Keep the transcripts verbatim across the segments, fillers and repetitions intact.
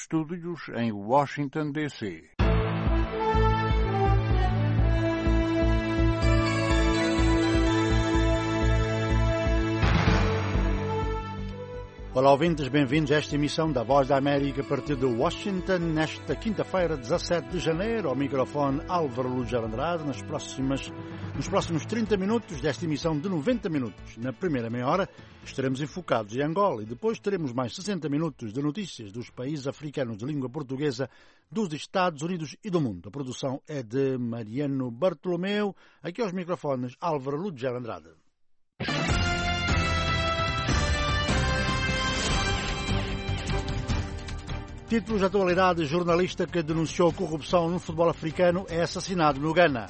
estúdios em Washington, D C Olá, ouvintes, bem-vindos a esta emissão da Voz da América a partir de Washington, nesta quinta-feira, dezassete de janeiro, ao microfone Álvaro Lúger Andrade, nas próximas, nos próximos trinta minutos desta emissão de noventa minutos. Na primeira meia hora estaremos enfocados em Angola e depois teremos mais sessenta minutos de notícias dos países africanos de língua portuguesa, dos Estados Unidos e do mundo. A produção é de Mariano Bartolomeu, aqui aos microfones Álvaro Lúger Andrade. Títulos de atualidade: jornalista que denunciou corrupção no futebol africano é assassinado no Ghana.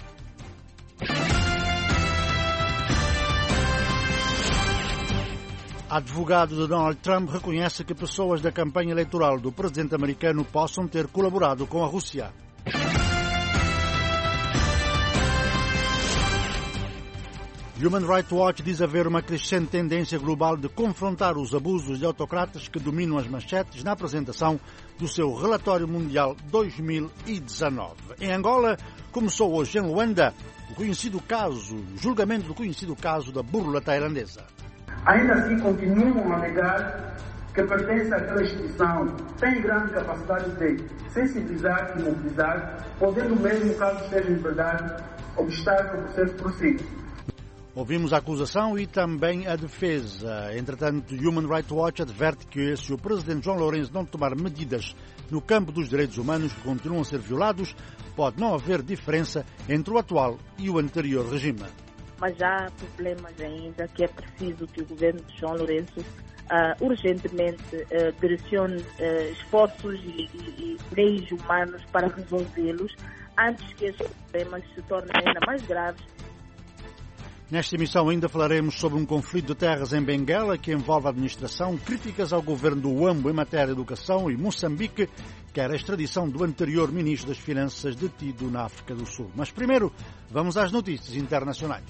Advogado de Donald Trump reconhece que pessoas da campanha eleitoral do presidente americano possam ter colaborado com a Rússia. Human Rights Watch diz haver uma crescente tendência global de confrontar os abusos de autocratas que dominam as manchetes na apresentação do seu Relatório Mundial dois mil e dezanove. Em Angola, começou hoje em Luanda o conhecido caso, o julgamento do conhecido caso da burla tailandesa. Ainda assim, continuam a negar que pertence àquela instituição, tem grande capacidade de sensibilizar e mobilizar, podendo mesmo, caso esteja em verdade, obstar que o processo prossiga. Ouvimos a acusação e também a defesa. Entretanto, Human Rights Watch adverte que se o presidente João Lourenço não tomar medidas no campo dos direitos humanos que continuam a ser violados, pode não haver diferença entre o atual e o anterior regime. Mas há problemas ainda que é preciso que o governo de João Lourenço uh, urgentemente uh, direcione uh, esforços e, e, e meios humanos para resolvê-los antes que esses problemas se tornem ainda mais graves. Nesta emissão ainda falaremos sobre um conflito de terras em Benguela que envolve a administração, críticas ao governo do Uambo em matéria de educação e Moçambique quer a extradição do anterior ministro das Finanças detido na África do Sul. Mas primeiro, vamos às notícias internacionais.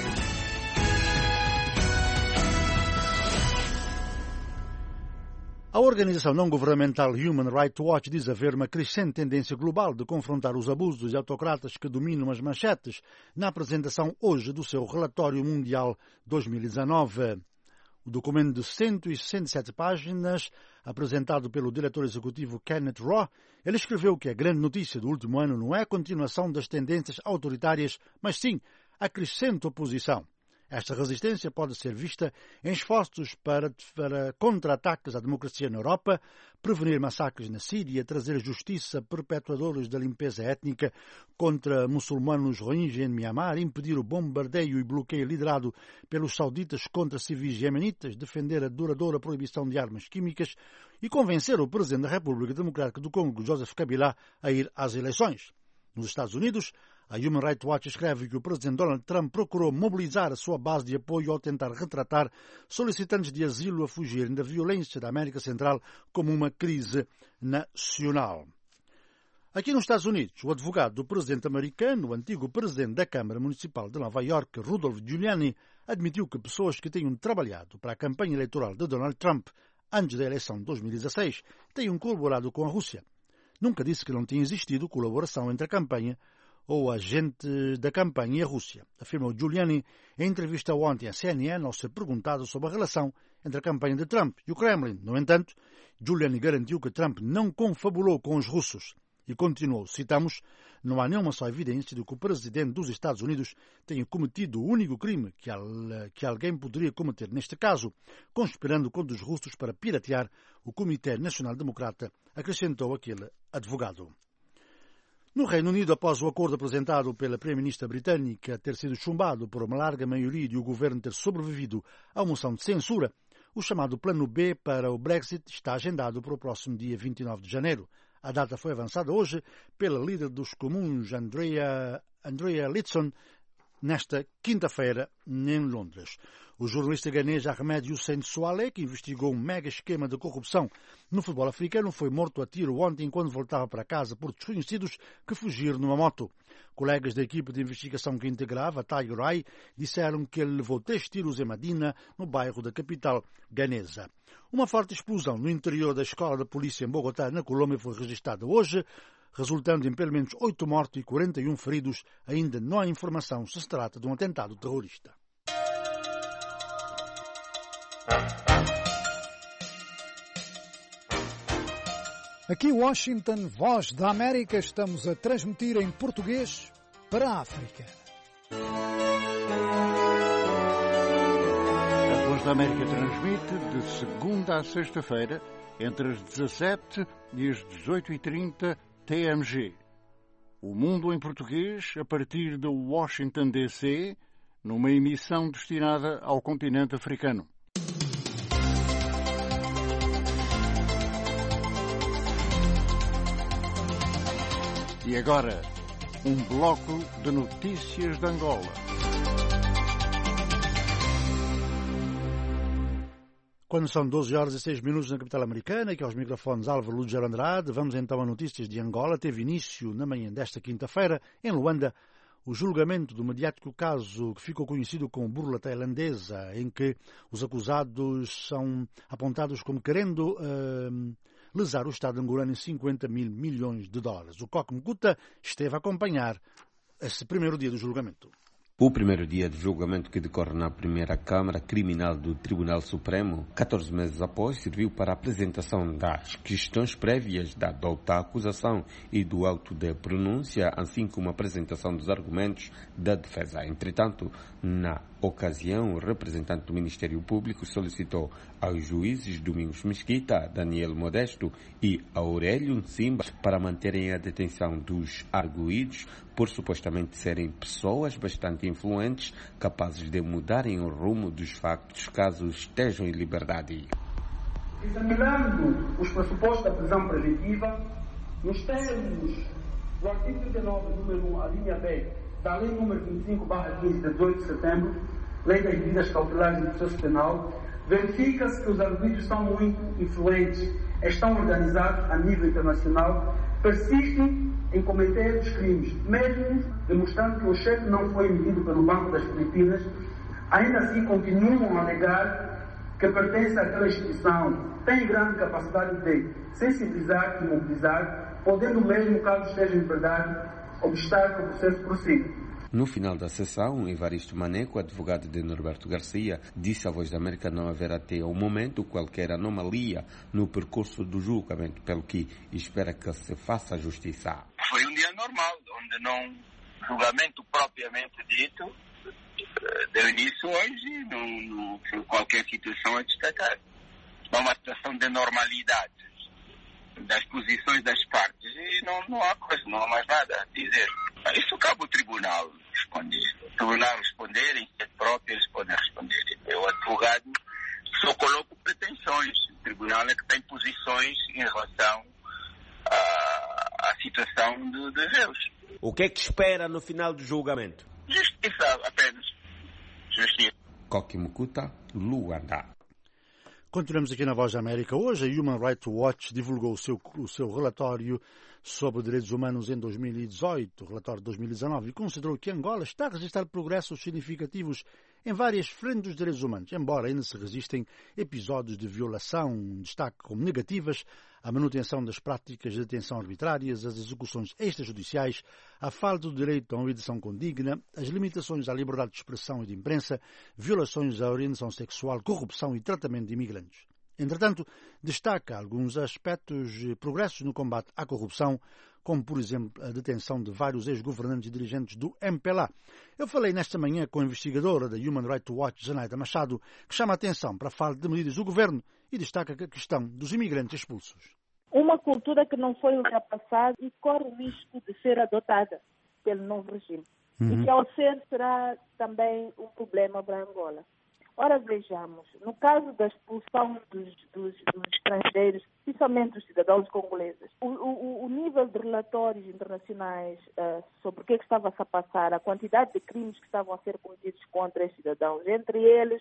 A organização não-governamental Human Rights Watch diz haver uma crescente tendência global de confrontar os abusos de autocratas que dominam as manchetes na apresentação hoje do seu Relatório Mundial dois mil e dezanove. O documento de cento e sessenta e sete páginas, apresentado pelo diretor executivo Kenneth Rowe, ele escreveu que a grande notícia do último ano não é a continuação das tendências autoritárias, mas sim a crescente oposição. Esta resistência pode ser vista em esforços para, para contra-ataques à democracia na Europa, prevenir massacres na Síria, trazer justiça a perpetuadores da limpeza étnica contra muçulmanos Rohingya em Myanmar, impedir o bombardeio e bloqueio liderado pelos sauditas contra civis iemenitas, defender a duradoura proibição de armas químicas e convencer o presidente da República Democrática do Congo, Joseph Kabila, a ir às eleições. Nos Estados Unidos, a Human Rights Watch escreve que o presidente Donald Trump procurou mobilizar a sua base de apoio ao tentar retratar solicitantes de asilo a fugirem da violência da América Central como uma crise nacional. Aqui nos Estados Unidos, o advogado do presidente americano, o antigo presidente da Câmara Municipal de Nova York, Rudolph Giuliani, admitiu que pessoas que tenham trabalhado para a campanha eleitoral de Donald Trump antes da eleição de dois mil e dezasseis tenham colaborado com a Rússia. Nunca disse que não tinha existido colaboração entre a campanha ou agente da campanha e a Rússia, afirmou Giuliani em entrevista ontem à C N N ao ser perguntado sobre a relação entre a campanha de Trump e o Kremlin. No entanto, Giuliani garantiu que Trump não confabulou com os russos e continuou, citamos, não há nenhuma só evidência de que o presidente dos Estados Unidos tenha cometido o único crime que, que alguém poderia cometer neste caso, conspirando contra os russos para piratear o Comitê Nacional Democrata, acrescentou aquele advogado. No Reino Unido, após o acordo apresentado pela Primeira-Ministra britânica ter sido chumbado por uma larga maioria e o governo ter sobrevivido à moção de censura, o chamado Plano B para o Brexit está agendado para o próximo dia vinte e nove de janeiro. A data foi avançada hoje pela líder dos comuns, Andrea, Andrea Leadsom, nesta quinta-feira, em Londres. O jornalista ganês Ahmed Hussein Soale, que investigou um mega esquema de corrupção no futebol africano, foi morto a tiro ontem enquanto voltava para casa por desconhecidos que fugiram numa moto. Colegas da equipe de investigação que integrava, Tiger Eye, disseram que ele levou três tiros em Madina, no bairro da capital ganesa. Uma forte explosão no interior da escola da polícia em Bogotá, na Colômbia, foi registrada hoje, resultando em pelo menos oito mortos e quarenta e um feridos. Ainda não há informação se se trata de um atentado terrorista. Aqui Washington, Voz da América, estamos a transmitir em português para a África. A Voz da América transmite de segunda a sexta-feira, entre as dezassete e as dezoito e trinta T M G. O Mundo em Português, a partir de Washington, D C, numa emissão destinada ao continente africano. E agora, um bloco de notícias de Angola. Quando são doze horas e seis minutos na capital americana, que aos microfones Álvaro Lúcio Andrade, vamos então a notícias de Angola. Teve início na manhã desta quinta-feira, em Luanda, o julgamento do mediático caso que ficou conhecido como burla tailandesa, em que os acusados são apontados como querendo uh, lesar o Estado angolano em cinquenta mil milhões de dólares. O Coque Mkuta esteve a acompanhar esse primeiro dia do julgamento. O primeiro dia de julgamento, que decorre na primeira Câmara Criminal do Tribunal Supremo, catorze meses após, serviu para a apresentação das questões prévias da douta acusação e do auto de pronúncia, assim como a apresentação dos argumentos da defesa. Entretanto, na ocasião, o representante do Ministério Público solicitou aos juízes Domingos Mesquita, Daniel Modesto e Aurélio Simba para manterem a detenção dos arguidos por supostamente serem pessoas bastante influentes, capazes de mudarem o rumo dos factos caso estejam em liberdade. Examinando os pressupostos da prisão preventiva, nos termos do artigo trinta e nove, número um, a linha B, da Lei número vinte e cinco barra quinze, de dezoito de setembro, Lei das Medidas Cautelares do Processo Penal, verifica-se que os arguidos são muito influentes, estão organizados a nível internacional, persistem em cometer os crimes, mesmo demonstrando que o cheque não foi emitido pelo Banco das Filipinas, ainda assim continuam a alegar que pertence àquela instituição, tem grande capacidade de sensibilizar e mobilizar, podendo mesmo, caso esteja em verdade, obstar que o processo prossiga. No final da sessão, Evaristo Maneco, advogado de Norberto Garcia, disse à Voz da América não haver até ao momento qualquer anomalia no percurso do julgamento, pelo que espera que se faça justiça. Foi um dia normal, onde não julgamento propriamente dito deu início hoje e não, não foi qualquer situação a destacar. É uma situação de normalidade das posições das partes e não, não há coisa, não há mais nada a dizer. Isso cabe o tribunal responder. O tribunal responder, em si próprio, eles podem responder. O advogado só coloca pretensões. O tribunal é que tem posições em relação à, à situação de, de Deus. O que é que espera no final do julgamento? Justiça apenas. Justiça. Coque Mkuta, Luanda. Continuamos aqui na Voz da América. Hoje a Human Rights Watch divulgou o seu, o seu relatório sobre direitos humanos em dois mil e dezoito, relatório de dois mil e dezanove, e considerou que Angola está a registrar progressos significativos em várias frentes dos direitos humanos, embora ainda se resistem episódios de violação, destaque como negativas, a manutenção das práticas de detenção arbitrárias, as execuções extrajudiciais, a falta do direito a uma edição condigna, as limitações à liberdade de expressão e de imprensa, violações à orientação sexual, corrupção e tratamento de imigrantes. Entretanto, destaca alguns aspectos e progressos no combate à corrupção, como, por exemplo, a detenção de vários ex-governantes e dirigentes do M P L A. Eu falei nesta manhã com a investigadora da Human Rights Watch, Zenaida Machado, que chama a atenção para a falta de medidas do governo e destaca a questão dos imigrantes expulsos. Uma cultura que não foi ultrapassada e corre o risco de ser adotada pelo novo regime. Uhum. E que, ao ser, será também um problema para Angola. Ora, vejamos, no caso da expulsão dos, dos, dos estrangeiros, principalmente dos cidadãos congoleses, o, o, o nível de relatórios internacionais uh, sobre o que, é que estava a passar, a quantidade de crimes que estavam a ser cometidos contra esses cidadãos, entre eles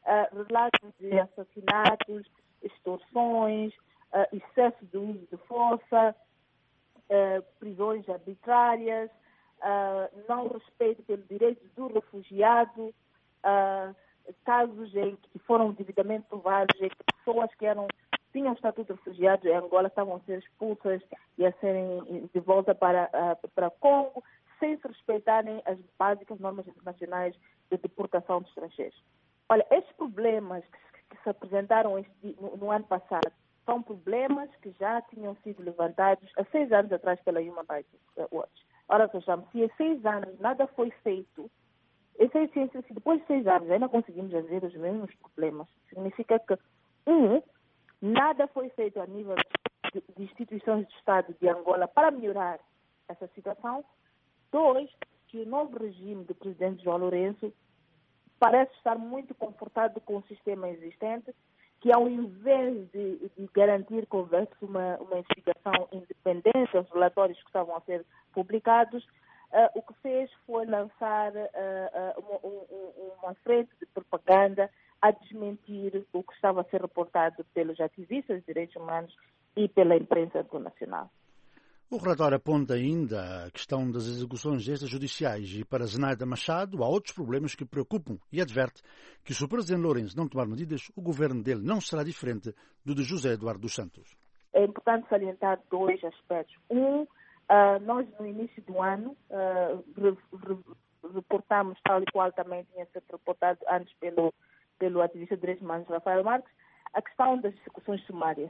uh, relatos de assassinatos, extorsões, uh, excesso de uso de força, uh, prisões arbitrárias, uh, não respeito pelo direito do refugiado, uh, casos em que foram devidamente provados em que pessoas que eram, tinham estatuto de refugiados em Angola estavam a ser expulsas e a serem de volta para, uh, para Congo, sem se respeitarem as básicas normas internacionais de deportação de estrangeiros. Olha, estes problemas que, que se apresentaram este, no, no ano passado são problemas que já tinham sido levantados há seis anos atrás pela Human Rights Watch. Ora, vejamos, se há seis anos nada foi feito, e se, se, se depois de seis anos ainda conseguimos ver os mesmos problemas, significa que, um, nada foi feito a nível de, de instituições de Estado de Angola para melhorar essa situação. Dois, que o novo regime do presidente João Lourenço parece estar muito confortado com o sistema existente, que ao invés de, de garantir que houvesse uma, uma investigação independente aos relatórios que estavam a ser publicados, uh, o que fez foi lançar uh, uh, uma, um, uma frente de propaganda a desmentir o que estava a ser reportado pelos ativistas de direitos humanos e pela imprensa internacional. O relatório aponta ainda a questão das execuções extrajudiciais e, para Zenaida Machado, há outros problemas que preocupam e adverte que, se o presidente Lourenço não tomar medidas, o governo dele não será diferente do de José Eduardo dos Santos. É importante salientar dois aspectos. Um, uh, nós no início do ano uh, re, re, reportamos, tal e qual também tinha sido reportado antes pelo, pelo ativista de direitos humanos Rafael Marques, a questão das execuções sumárias.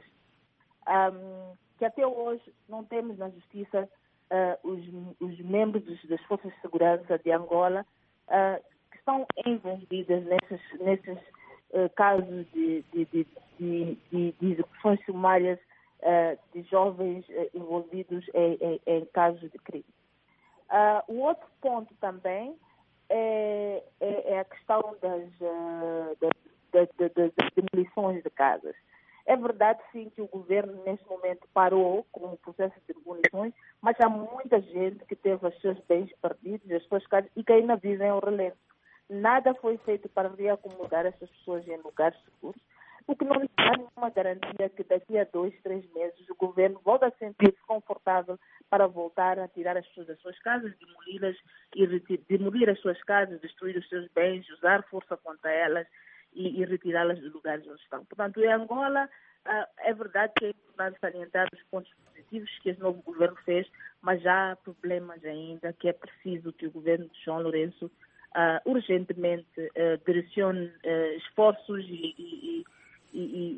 Um, que até hoje não temos na Justiça uh, os, os membros das Forças de Segurança de Angola uh, que estão envolvidas nesses, nesses uh, casos de, de, de, de, de, de execuções sumárias uh, de jovens uh, envolvidos em, em, em casos de crime. Uh, o outro ponto também é, é, é a questão das, uh, das, das, das, das demolições de casas. É verdade, sim, que o governo, neste momento, parou com o processo de demolições, mas há muita gente que teve os seus bens perdidos, as suas casas, e que ainda vivem ao relento. Nada foi feito para reacomodar essas pessoas em lugares seguros, o que não lhe dá nenhuma garantia que daqui a dois, três meses o governo volte a sentir-se confortável para voltar a tirar as pessoas das suas casas, demoli-las e demolir as suas casas, destruir os seus bens, usar força contra elas e, e retirá-las dos lugares onde estão. Portanto, em Angola, uh, é verdade que é importante salientar os pontos positivos que esse novo governo fez, mas já há problemas ainda que é preciso que o governo de João Lourenço uh, urgentemente uh, direcione uh, esforços e, e, e,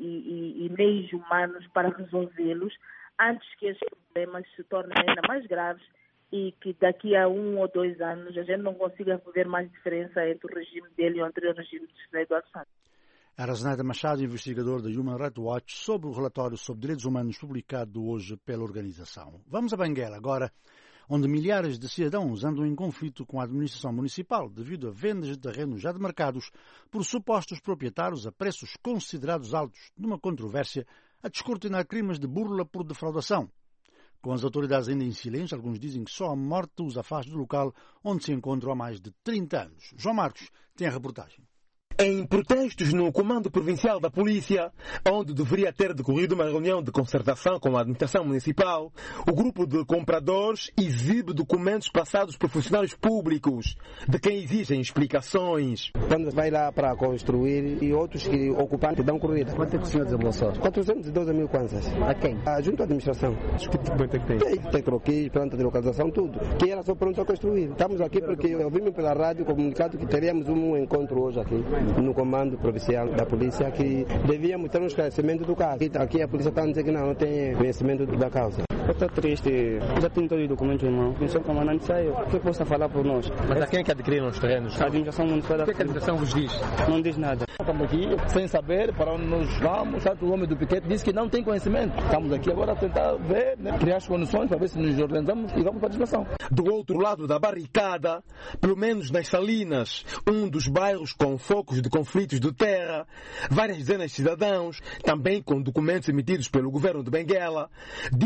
e, e, e meios humanos para resolvê-los antes que esses problemas se tornem ainda mais graves e que daqui a um ou dois anos a gente não consiga ver mais diferença entre o regime dele e o anterior regime de José Eduardo Santos. Era Zenaida Machado, investigador da Human Rights Watch, sobre o relatório sobre direitos humanos publicado hoje pela organização. Vamos a Benguela agora, onde milhares de cidadãos andam em conflito com a administração municipal devido a vendas de terrenos já demarcados por supostos proprietários a preços considerados altos, numa controvérsia a descortinar crimes de burla por defraudação. Com as autoridades ainda em silêncio, alguns dizem que só a morte os afasta do local onde se encontram há mais de trinta anos. João Marcos tem a reportagem. Em protestos no Comando Provincial da Polícia, onde deveria ter decorrido uma reunião de concertação com a administração municipal, o grupo de compradores exibe documentos passados por funcionários públicos, de quem exigem explicações. Quando vai lá para construir e outros que ocupam que dão corrida. Quanto é que o senhor desembolsou? quatrocentos e doze mil kwanzas. A quem? A junto à administração. Que documento é que tem? Tem, tem croquis, planta de localização, tudo. Que era só pronto a construir. Estamos aqui porque ouvimos pela rádio comunicado que teríamos um encontro hoje aqui no Comando Provincial da Polícia, que devíamos ter um esclarecimento do caso. Aqui a polícia está dizendo que não, não tem conhecimento da causa. Eu estou triste, já tenho todos os documentos em mão. O senhor comandante saiu, o que possa falar por nós? Mas a quem é que adquiriram os terrenos? A administração municipal. O que é que a administração vos diz? Não diz nada. Estamos aqui sem saber para onde nos vamos. O homem do piquete disse que não tem conhecimento. Estamos aqui agora a tentar ver, né, criar as condições para ver se nos organizamos e vamos para a administração. Do outro lado da barricada, pelo menos nas Salinas, um dos bairros com focos de conflitos de terra, várias dezenas de cidadãos, também com documentos emitidos pelo governo de Benguela, dizem que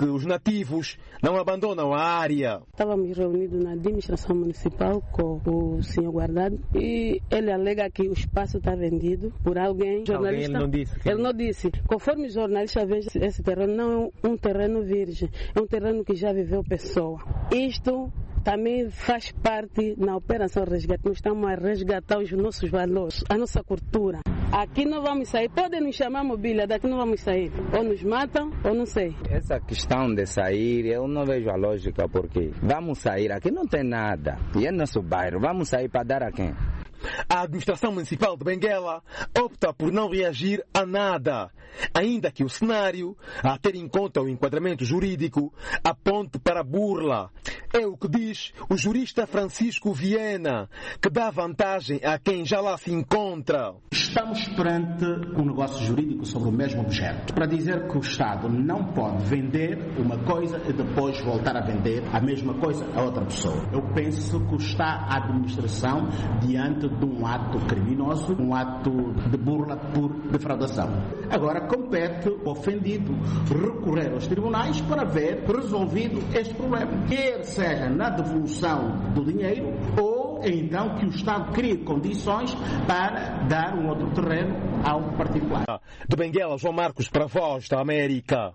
os nativos não abandonam a área. Estávamos reunidos na administração municipal com o senhor guardado e ele alega que o espaço está vendido por alguém. Jornalista, alguém ele não disse. Que... Ele não disse. Conforme o jornalista vê, esse terreno não é um terreno virgem, é um terreno que já viveu pessoa. Isto também faz parte na Operação Resgate. Nós estamos a resgatar os nossos valores, a nossa cultura. Aqui não vamos sair. Podem nos chamar mobília, daqui não vamos sair. Ou nos matam, ou não sei. Essa questão de sair, eu não vejo a lógica, porque vamos sair, aqui não tem nada. E é nosso bairro, vamos sair para dar a quem? A administração municipal de Benguela opta por não reagir a nada, ainda que o cenário, a ter em conta o enquadramento jurídico, aponte para a burla. É o que diz o jurista Francisco Viena, que dá vantagem a quem já lá se encontra. Estamos perante um negócio jurídico sobre o mesmo objeto, para dizer que o Estado não pode vender uma coisa e depois voltar a vender a mesma coisa a outra pessoa. Eu penso que está a administração diante de um ato criminoso, um ato de burla por defraudação. Agora compete o ofendido recorrer aos tribunais para ver resolvido este problema. Quer seja na devolução do dinheiro ou então que o Estado crie condições para dar um outro terreno ao particular. De Benguela, João Marcos para a Voz da América.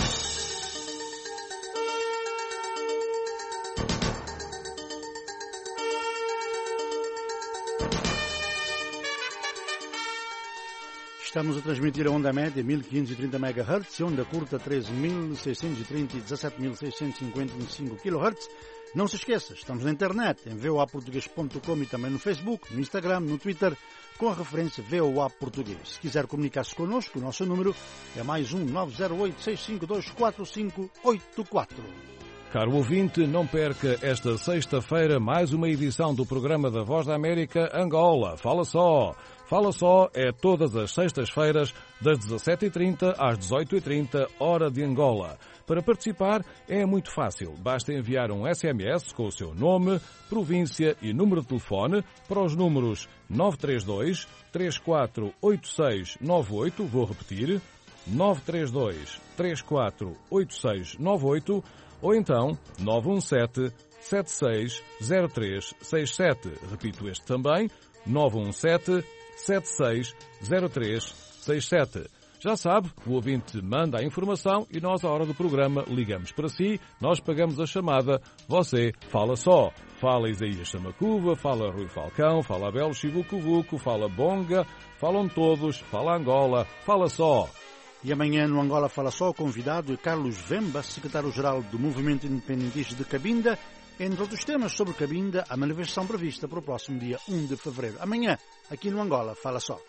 Estamos a transmitir a onda média mil quinhentos e trinta megahertz e onda curta treze mil seiscentos e trinta e dezassete mil seiscentos e cinquenta e cinco quilohertz. Não se esqueça, estamos na internet, em v o a português ponto com e também no Facebook, no Instagram, no Twitter, com a referência V O A Português. Se quiser comunicar-se connosco, o nosso número é mais um nove zero oito, seis cinco dois, quatro cinco oito quatro. Caro ouvinte, não perca esta sexta-feira mais uma edição do programa da Voz da América Angola. Fala só! Fala só é todas as sextas-feiras, das dezassete e trinta às dezoito e trinta, hora de Angola. Para participar é muito fácil. Basta enviar um S M S com o seu nome, província e número de telefone para os números nove três dois, três quatro oito seis nove oito, vou repetir, nove três dois, três quatro oito seis nove oito, ou então nove um sete, sete seis zero três seis sete. Repito este também, nove um sete, sete seis zero três seis sete. Já sabe, o ouvinte manda a informação e nós, à hora do programa, ligamos para si, nós pagamos a chamada, você fala só. Fala Isaías Chamacuva, fala Rui Falcão, fala Abel Chibucuvuco, fala Bonga, falam todos, fala Angola, fala só. E amanhã no Angola Fala Só, o convidado é Carlos Vemba, secretário-geral do Movimento Independentista de Cabinda. Entre outros temas sobre Cabinda, a manifestação prevista para o próximo dia um de fevereiro. Amanhã, aqui no Angola Fala Só.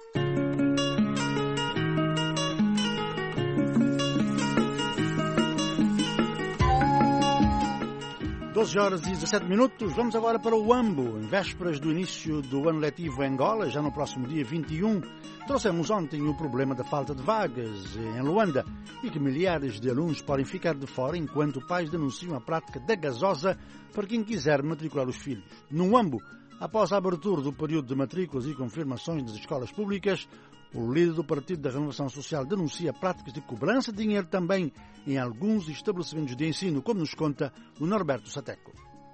doze horas e dezassete minutos, vamos agora para o Uambo, em vésperas do início do ano letivo em Angola, já no próximo dia vinte e um. Trouxemos ontem o problema da falta de vagas em Luanda e que milhares de alunos podem ficar de fora enquanto pais denunciam a prática da gasosa para quem quiser matricular os filhos. No Uambo, após a abertura do período de matrículas e confirmações das escolas públicas, o líder do Partido da Renovação Social denuncia práticas de cobrança de dinheiro também em alguns estabelecimentos de ensino, como nos conta o Norberto Sateco.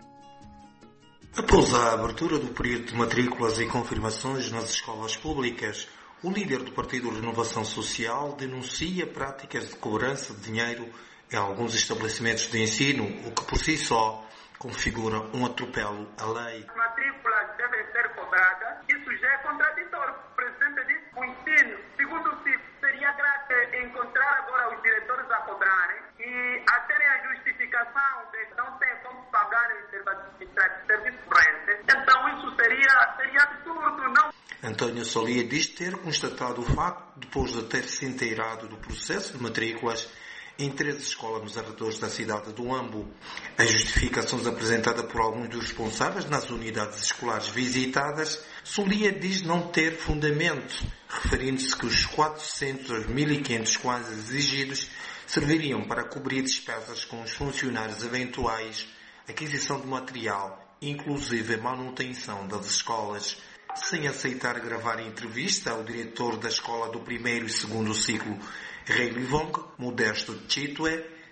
Após a abertura do período de matrículas e confirmações nas escolas públicas, o líder do Partido da Renovação Social denuncia práticas de cobrança de dinheiro em alguns estabelecimentos de ensino, o que por si só configura um atropelo à lei. As matrículas devem ser cobradas, isso já é contraditório. O presidente disse que o ensino, segundo o C I P, seria grato encontrar agora os diretores a cobrarem e a terem a justificação de que não tem como pagar em serviço corrente. Então isso seria, seria absurdo, não? António Solia diz ter constatado o facto depois de ter se inteirado do processo de matrículas em três escolas nos arredores da cidade do Uambo. As justificações apresentadas por alguns dos responsáveis nas unidades escolares visitadas, Solia diz não ter fundamento, referindo-se que os quatrocentos aos mil e quinhentos quase exigidos serviriam para cobrir despesas com os funcionários eventuais, aquisição de material, inclusive a manutenção das escolas. Sem aceitar gravar a entrevista ao diretor da escola do primeiro e segundo ciclo, Rei Livong, Modesto Chitwe,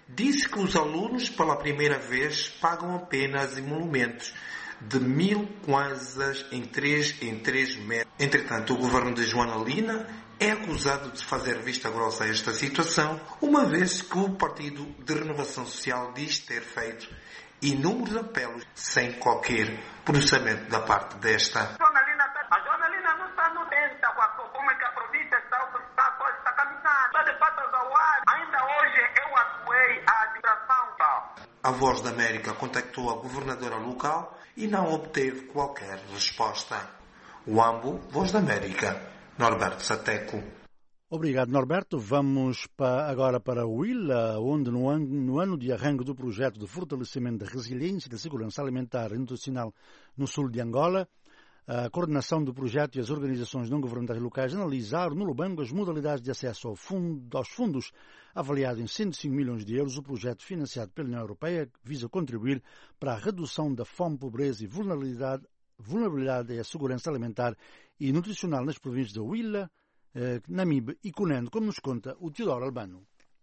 disse que os alunos, pela primeira vez, pagam apenas emolumentos de mil kwanzas em três em três meses. Entretanto, o governo de Joana Lina é acusado de fazer vista grossa a esta situação, uma vez que o Partido de Renovação Social diz ter feito inúmeros apelos sem qualquer processamento da parte desta. A Joana Lina não está notenta como é que a província está, está, está caminhando, está de patas ao ar. Ainda hoje eu atuei à administração. A Voz da América contactou a governadora local e não obteve qualquer resposta. O Ambo, Voz da América, Norberto Sateco. Obrigado, Norberto. Vamos para, agora para Huila, onde no ano, no ano de arranque do projeto de fortalecimento da resiliência e da segurança alimentar e nutricional no sul de Angola, a coordenação do projeto e as organizações não governamentais locais analisaram no Lubango as modalidades de acesso ao fundo, aos fundos, avaliado em cento e cinco milhões de euros. O projeto, financiado pela União Europeia, visa contribuir para a redução da fome, pobreza e vulnerabilidade, vulnerabilidade à segurança alimentar e nutricional nas províncias de Huila, eh, Namibe e Cunene, como nos conta o Teodoro Albano.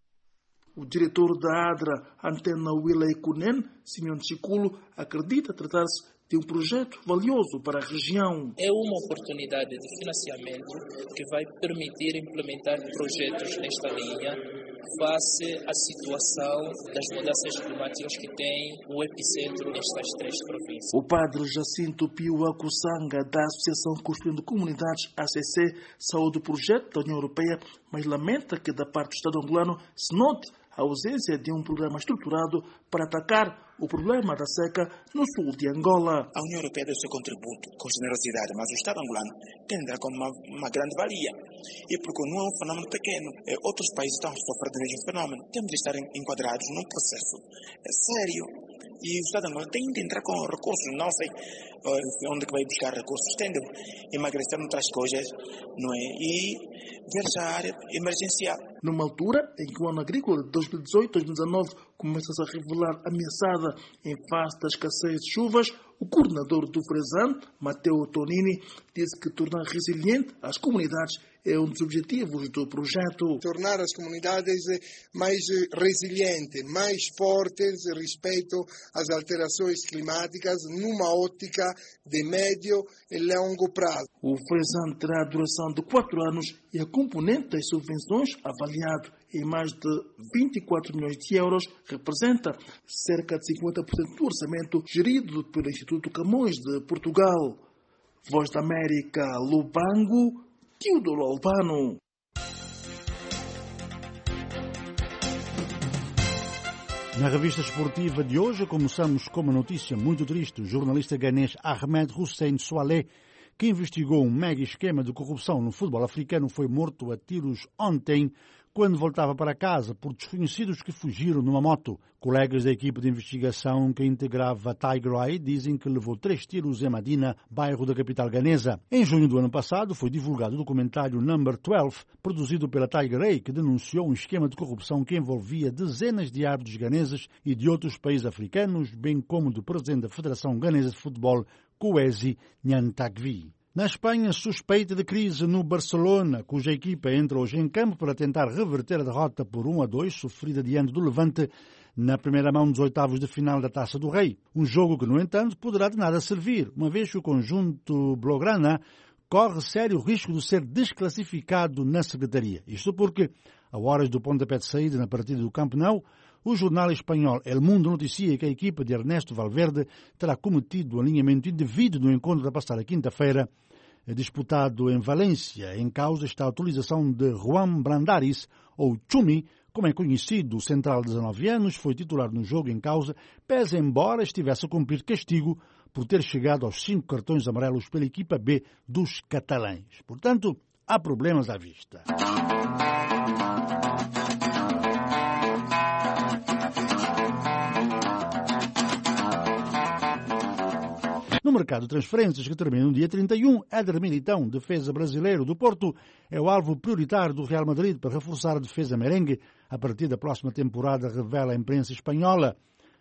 O diretor da ADRA, Antena Huila e Cunene, Simeon Chiculo, acredita tratar-se de um projeto valioso para a região. É uma oportunidade de financiamento que vai permitir implementar projetos nesta linha face à situação das mudanças climáticas que tem o epicentro nestas três províncias. O padre Jacinto Pio Acussanga, da Associação Construindo Comunidades A C C, saúde do projeto da União Europeia, mas lamenta que da parte do Estado angolano se note a ausência de um programa estruturado para atacar o problema da seca no sul de Angola. A União Europeia deu seu contributo com generosidade, mas o Estado angolano tendrá como uma, uma grande valia. E porque não é um fenômeno pequeno, é, outros países estão a sofrer do mesmo fenômeno. Temos de estar enquadrados num processo é sério. E o Estado angolano tem de entrar com recursos, não sei uh, onde que vai buscar recursos, tem de emagrecer noutras coisas, não é? E ver essa área emergencial. Numa altura em que o ano agrícola de dois mil e dezoito a dois mil e dezanove começa-se a revelar ameaçada em face da escassez de chuvas, o coordenador do Frezan, Matteo Tonini, disse que tornar resiliente as comunidades é um dos objetivos do projeto. Tornar as comunidades mais resilientes, mais fortes respeito às alterações climáticas, numa ótica de médio e longo prazo. O Frezan terá a duração de quatro anos e a componente das subvenções, avaliado em mais de vinte e quatro milhões de euros, representa cerca de cinquenta por cento do orçamento gerido pelo Instituto Camões de Portugal. Voz da América, Lubango, Teodoro Albano. Na revista esportiva de hoje, começamos com uma notícia muito triste. O jornalista ganês Ahmed Hussein Soaleh, que investigou um mega esquema de corrupção no futebol africano, foi morto a tiros ontem, quando voltava para casa por desconhecidos que fugiram numa moto. Colegas da equipe de investigação que integrava Tiger Eye dizem que levou três tiros em Madina, bairro da capital ganesa. Em junho do ano passado foi divulgado o documentário Number doze, produzido pela Tiger Eye, que denunciou um esquema de corrupção que envolvia dezenas de árbitros ganeses e de outros países africanos, bem como do presidente da Federação Ganesa de Futebol, Kwesi Nyantakwi. Na Espanha, suspeita de crise no Barcelona, cuja equipa entra hoje em campo para tentar reverter a derrota por um a dois sofrida diante do Levante na primeira mão dos oitavos de final da Taça do Rei. Um jogo que, no entanto, poderá de nada servir, uma vez que o conjunto blaugrana corre sério risco de ser desclassificado na secretaria. Isto porque, a horas do pontapé de saída na partida do Camp Nou, o jornal espanhol El Mundo noticia que a equipa de Ernesto Valverde terá cometido um alinhamento indevido no encontro da passada quinta-feira, disputado em Valência. Em causa está a utilização de Juan Brandaris, ou Chumi, como é conhecido. O central de dezanove anos foi titular no jogo em causa, pese embora estivesse a cumprir castigo por ter chegado aos cinco cartões amarelos pela equipa B dos catalães. Portanto, há problemas à vista. No mercado de transferências, que termina no dia trinta e um, Éder Militão, defesa brasileiro do Porto, é o alvo prioritário do Real Madrid para reforçar a defesa merengue a partir da próxima temporada, revela a imprensa espanhola.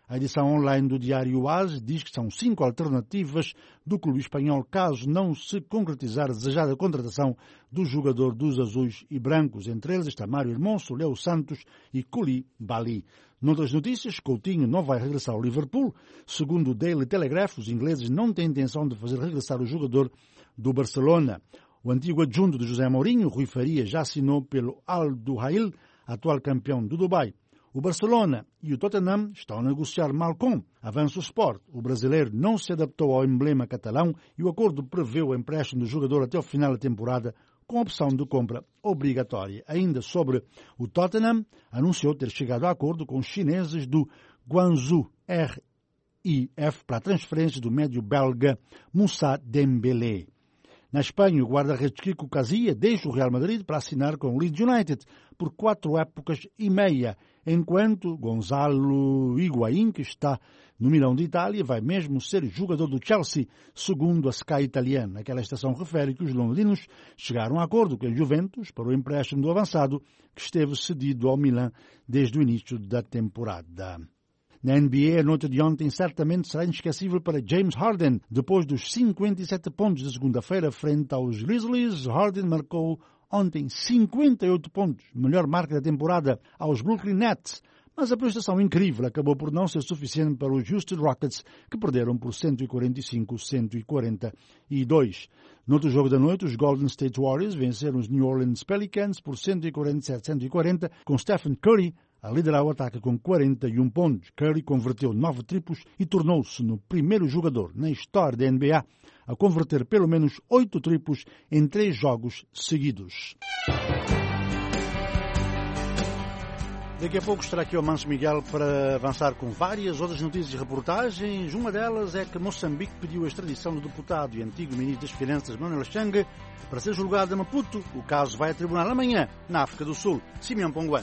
A edição online do diário Oase diz que são cinco alternativas do clube espanhol caso não se concretizar a desejada contratação do jogador dos azuis e brancos. Entre eles está Mário Hermoso, Leo Santos e Koulibaly. Noutras notícias, Coutinho não vai regressar ao Liverpool. Segundo o Daily Telegraph, os ingleses não têm intenção de fazer regressar o jogador do Barcelona. O antigo adjunto de José Mourinho, Rui Faria, já assinou pelo Al Duhail, atual campeão do Dubai. O Barcelona e o Tottenham estão a negociar Malcom. Avança o Sport. O brasileiro não se adaptou ao emblema catalão e o acordo prevê o empréstimo do jogador até o final da temporada com opção de compra obrigatória. Ainda sobre o Tottenham, anunciou ter chegado a acordo com os chineses do Guangzhou R I F para a transferência do médio belga Moussa Dembélé. Na Espanha, o guarda-redes Kiko Casillas deixa o Real Madrid para assinar com o Leeds United por quatro épocas e meia, enquanto Gonzalo Higuaín, que está no Milão de Itália, vai mesmo ser jogador do Chelsea, segundo a Sky italiana. Aquela estação refere que os londrinos chegaram a acordo com a Juventus para o empréstimo do avançado, que esteve cedido ao Milan desde o início da temporada. Na N B A, a noite de ontem certamente será inesquecível para James Harden. Depois dos cinquenta e sete pontos de segunda-feira frente aos Grizzlies, Harden marcou ontem cinquenta e oito pontos, melhor marca da temporada, aos Brooklyn Nets. Mas a prestação incrível acabou por não ser suficiente para os Houston Rockets, que perderam por cento e quarenta e cinco a cento e quarenta e dois. No outro jogo da noite, os Golden State Warriors venceram os New Orleans Pelicans por cento e quarenta e sete a cento e quarenta, com Stephen Curry a liderar o ataque com quarenta e um pontos. Curry converteu nove triplos e tornou-se no primeiro jogador na história da N B A a converter pelo menos oito triplos em três jogos seguidos. Daqui a pouco estará aqui o Manso Miguel para avançar com várias outras notícias e reportagens. Uma delas é que Moçambique pediu a extradição do deputado e antigo ministro das Finanças Manuel Chang para ser julgado em Maputo. O caso vai a tribunal amanhã, na África do Sul. Simeão Ponguan.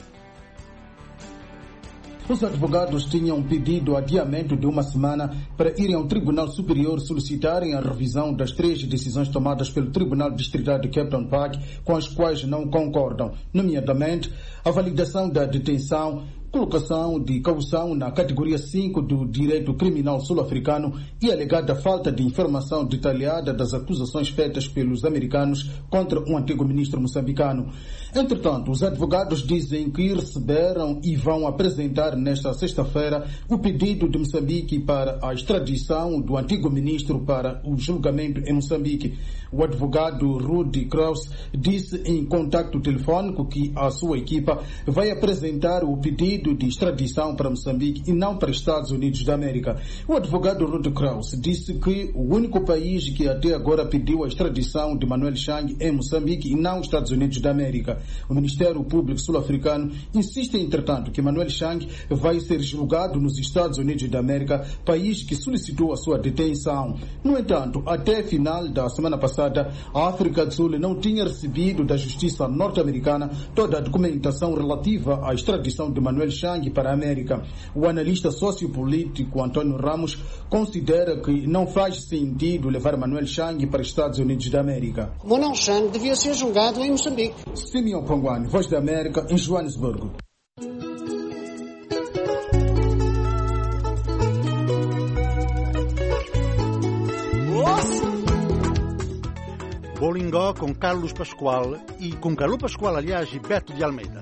Os advogados tinham pedido adiamento de uma semana para irem ao Tribunal Superior solicitarem a revisão das três decisões tomadas pelo Tribunal Distrital de Cape Town Park, com as quais não concordam, nomeadamente a validação da detenção, colocação de caução na categoria cinco do direito criminal sul-africano e alegada falta de informação detalhada das acusações feitas pelos americanos contra um antigo ministro moçambicano. Entretanto, os advogados dizem que receberam e vão apresentar nesta sexta-feira o pedido de Moçambique para a extradição do antigo ministro para o julgamento em Moçambique. O advogado Rudy Kraus disse em contacto telefônico que a sua equipa vai apresentar o pedido de extradição para Moçambique e não para Estados Unidos da América. O advogado Rudy Kraus disse que o único país que até agora pediu a extradição de Manuel Chang é Moçambique e não Estados Unidos da América. O Ministério Público Sul-Africano insiste, entretanto, que Manuel Chang vai ser julgado nos Estados Unidos da América, país que solicitou a sua detenção. No entanto, até final da semana passada, a África do Sul não tinha recebido da Justiça norte-americana toda a documentação relativa à extradição de Manuel Chang para a América. O analista sociopolítico Antônio Ramos considera que não faz sentido levar Manuel Chang para os Estados Unidos da América. Manuel Chang devia ser julgado em Moçambique. Simeão Ponguani, Voz da América, em Joanesburgo. Bolingó com Carlos Pascoal e com Carlos Pascoal, aliás, e Beto de Almeida.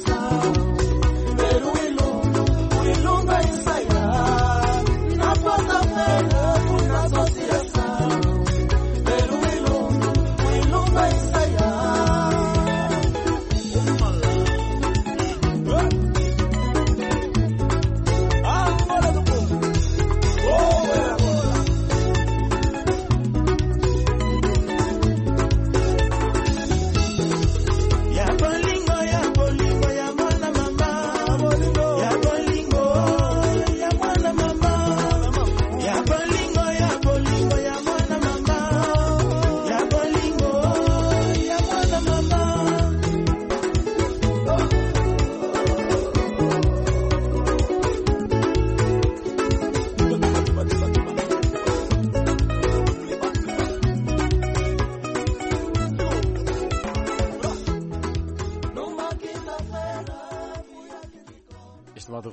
Pero o Ilunga, o Ilunga ensaiar na porta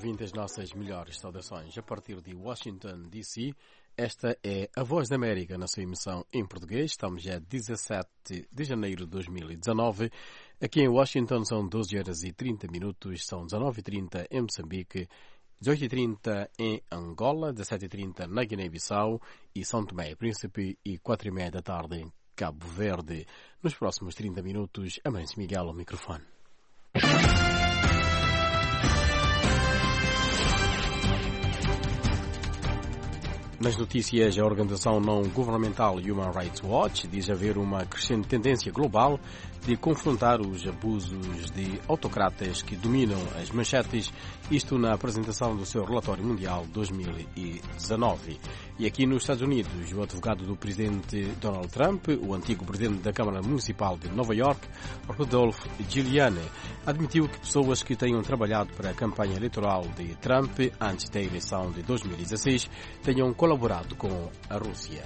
ouvinte, as nossas melhores saudações. A partir de Washington, D C, esta é a Voz da América na sua emissão em português. Estamos já dezassete de janeiro de dois mil e dezanove. Aqui em Washington são doze horas e trinta minutos, são dezenove e trinta em Moçambique, dezoito e trinta em Angola, dezassete e trinta na Guiné-Bissau e São Tomé e Príncipe e quatro e meia da tarde em Cabo Verde. Nos próximos trinta minutos, Amâncio Miguel ao microfone. Nas notícias, a organização não governamental Human Rights Watch diz haver uma crescente tendência global de confrontar os abusos de autocratas que dominam as manchetes, isto na apresentação do seu relatório mundial dois mil e dezanove. E aqui nos Estados Unidos, o advogado do presidente Donald Trump, o antigo presidente da Câmara Municipal de Nova York, Rudolph Giuliani, admitiu que pessoas que tenham trabalhado para a campanha eleitoral de Trump antes da eleição de dois mil e dezasseis tenham colaborado com a Rússia.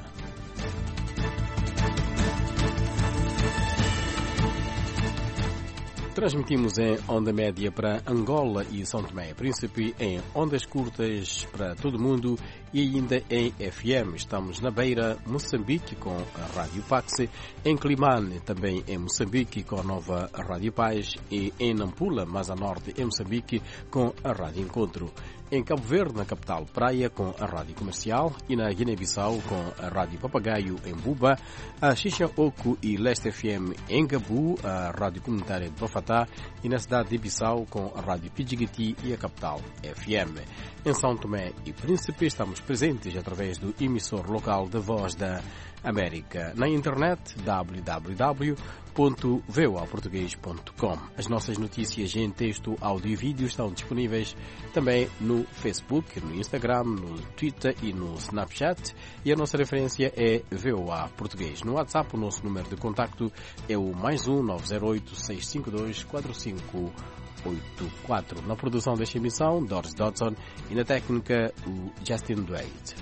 Transmitimos em onda média para Angola e São Tomé e Príncipe, em ondas curtas para todo o mundo e ainda em F M. Estamos na Beira, Moçambique, com a Rádio Pax, em Climane, também em Moçambique, com a nova Rádio Paz, e em Nampula, mais a norte, em Moçambique, com a Rádio Encontro. Em Cabo Verde, na capital Praia, com a Rádio Comercial, e na Guiné-Bissau, com a Rádio Papagaio, em Buba, a Xixa Oco e Leste F M em Gabu, a Rádio Comunitária de Bafatá, e na cidade de Bissau, com a Rádio Pidjigiti e a capital F M. Em São Tomé e Príncipe, estamos presentes através do emissor local da Voz da América. Na internet, w w w ponto v o a português ponto com. As nossas notícias em texto, áudio e vídeo estão disponíveis também no Facebook, no Instagram, no Twitter e no Snapchat. E a nossa referência é V O A Português. No WhatsApp, o nosso número de contacto é o mais um nove zero oito seis cinco dois quatro cinco oito quatro. Na produção desta emissão, Doris Dodson, e na técnica, o Justin Dwayne.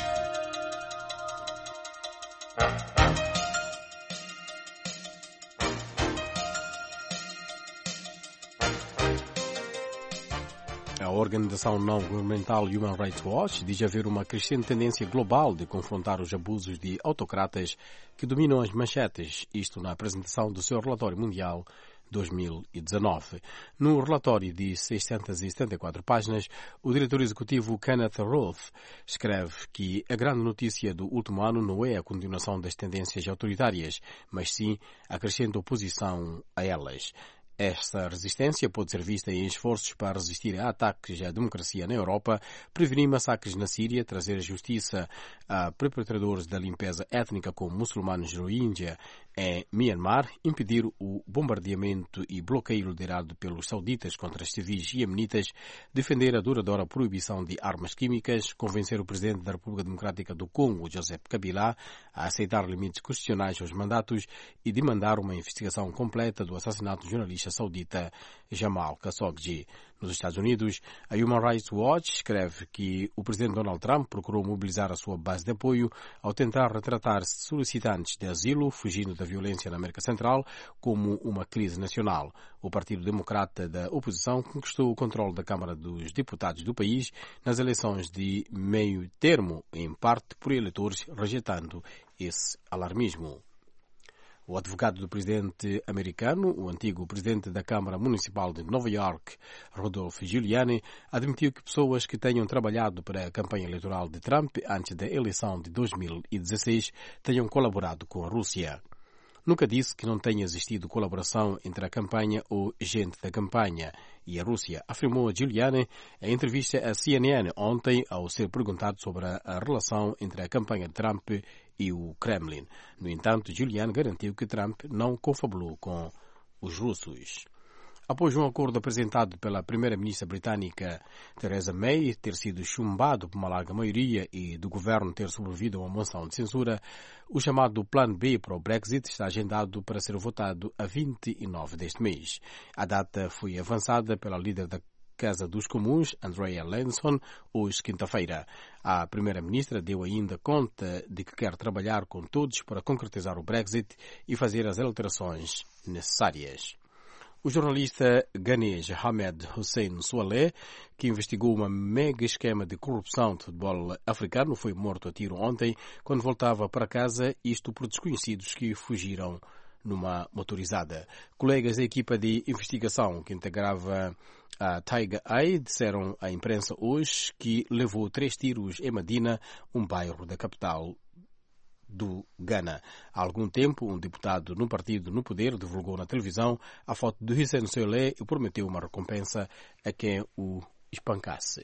A organização não governamental Human Rights Watch diz haver uma crescente tendência global de confrontar os abusos de autocratas que dominam as manchetes, isto na apresentação do seu relatório mundial dois mil e dezanove. No relatório de seiscentas e setenta e quatro páginas, o diretor executivo Kenneth Roth escreve que a grande notícia do último ano não é a continuação das tendências autoritárias, mas sim a crescente oposição a elas. Esta resistência pode ser vista em esforços para resistir a ataques à democracia na Europa, prevenir massacres na Síria, trazer justiça a perpetradores da limpeza étnica como muçulmanos Rohingya em Myanmar, impedir o bombardeamento e bloqueio liderado pelos sauditas contra os civis iemenitas, defender a duradoura proibição de armas químicas, convencer o presidente da República Democrática do Congo, Joseph Kabila, a aceitar limites constitucionais aos mandatos e demandar uma investigação completa do assassinato do jornalista saudita Jamal Khashoggi. Nos Estados Unidos, a Human Rights Watch escreve que o presidente Donald Trump procurou mobilizar a sua base de apoio ao tentar retratar-se de solicitantes de asilo fugindo da violência na América Central como uma crise nacional. O Partido Democrata da oposição conquistou o controle da Câmara dos Deputados do país nas eleições de meio termo, em parte por eleitores rejeitando esse alarmismo. O advogado do presidente americano, o antigo presidente da Câmara Municipal de Nova York, Rudolph Giuliani, admitiu que pessoas que tenham trabalhado para a campanha eleitoral de Trump antes da eleição de dois mil e dezasseis tenham colaborado com a Rússia. Nunca disse que não tenha existido colaboração entre a campanha ou gente da campanha e a Rússia, afirmou Giuliani em entrevista à C N N ontem ao ser perguntado sobre a relação entre a campanha de Trump e o Kremlin. No entanto, Giuliani garantiu que Trump não confabulou com os russos. Após um acordo apresentado pela primeira-ministra britânica Theresa May ter sido chumbado por uma larga maioria e do governo ter sobrevivido a uma moção de censura, o chamado Plano B para o Brexit está agendado para ser votado a vinte e nove deste mês. A data foi avançada pela líder da Casa dos Comuns, Andrea Leadsom, hoje quinta-feira. A primeira-ministra deu ainda conta de que quer trabalhar com todos para concretizar o Brexit e fazer as alterações necessárias. O jornalista ganês Hamed Hussein Soualé, que investigou uma mega esquema de corrupção de futebol africano, foi morto a tiro ontem quando voltava para casa, isto por desconhecidos que fugiram numa motorizada. Colegas da equipa de investigação que integrava a Tiger Eye disseram à imprensa hoje que levou três tiros em Medina, um bairro da capital do Ghana. Há algum tempo, um deputado no partido no poder divulgou na televisão a foto de Hussein Soualé e prometeu uma recompensa a quem o espancasse.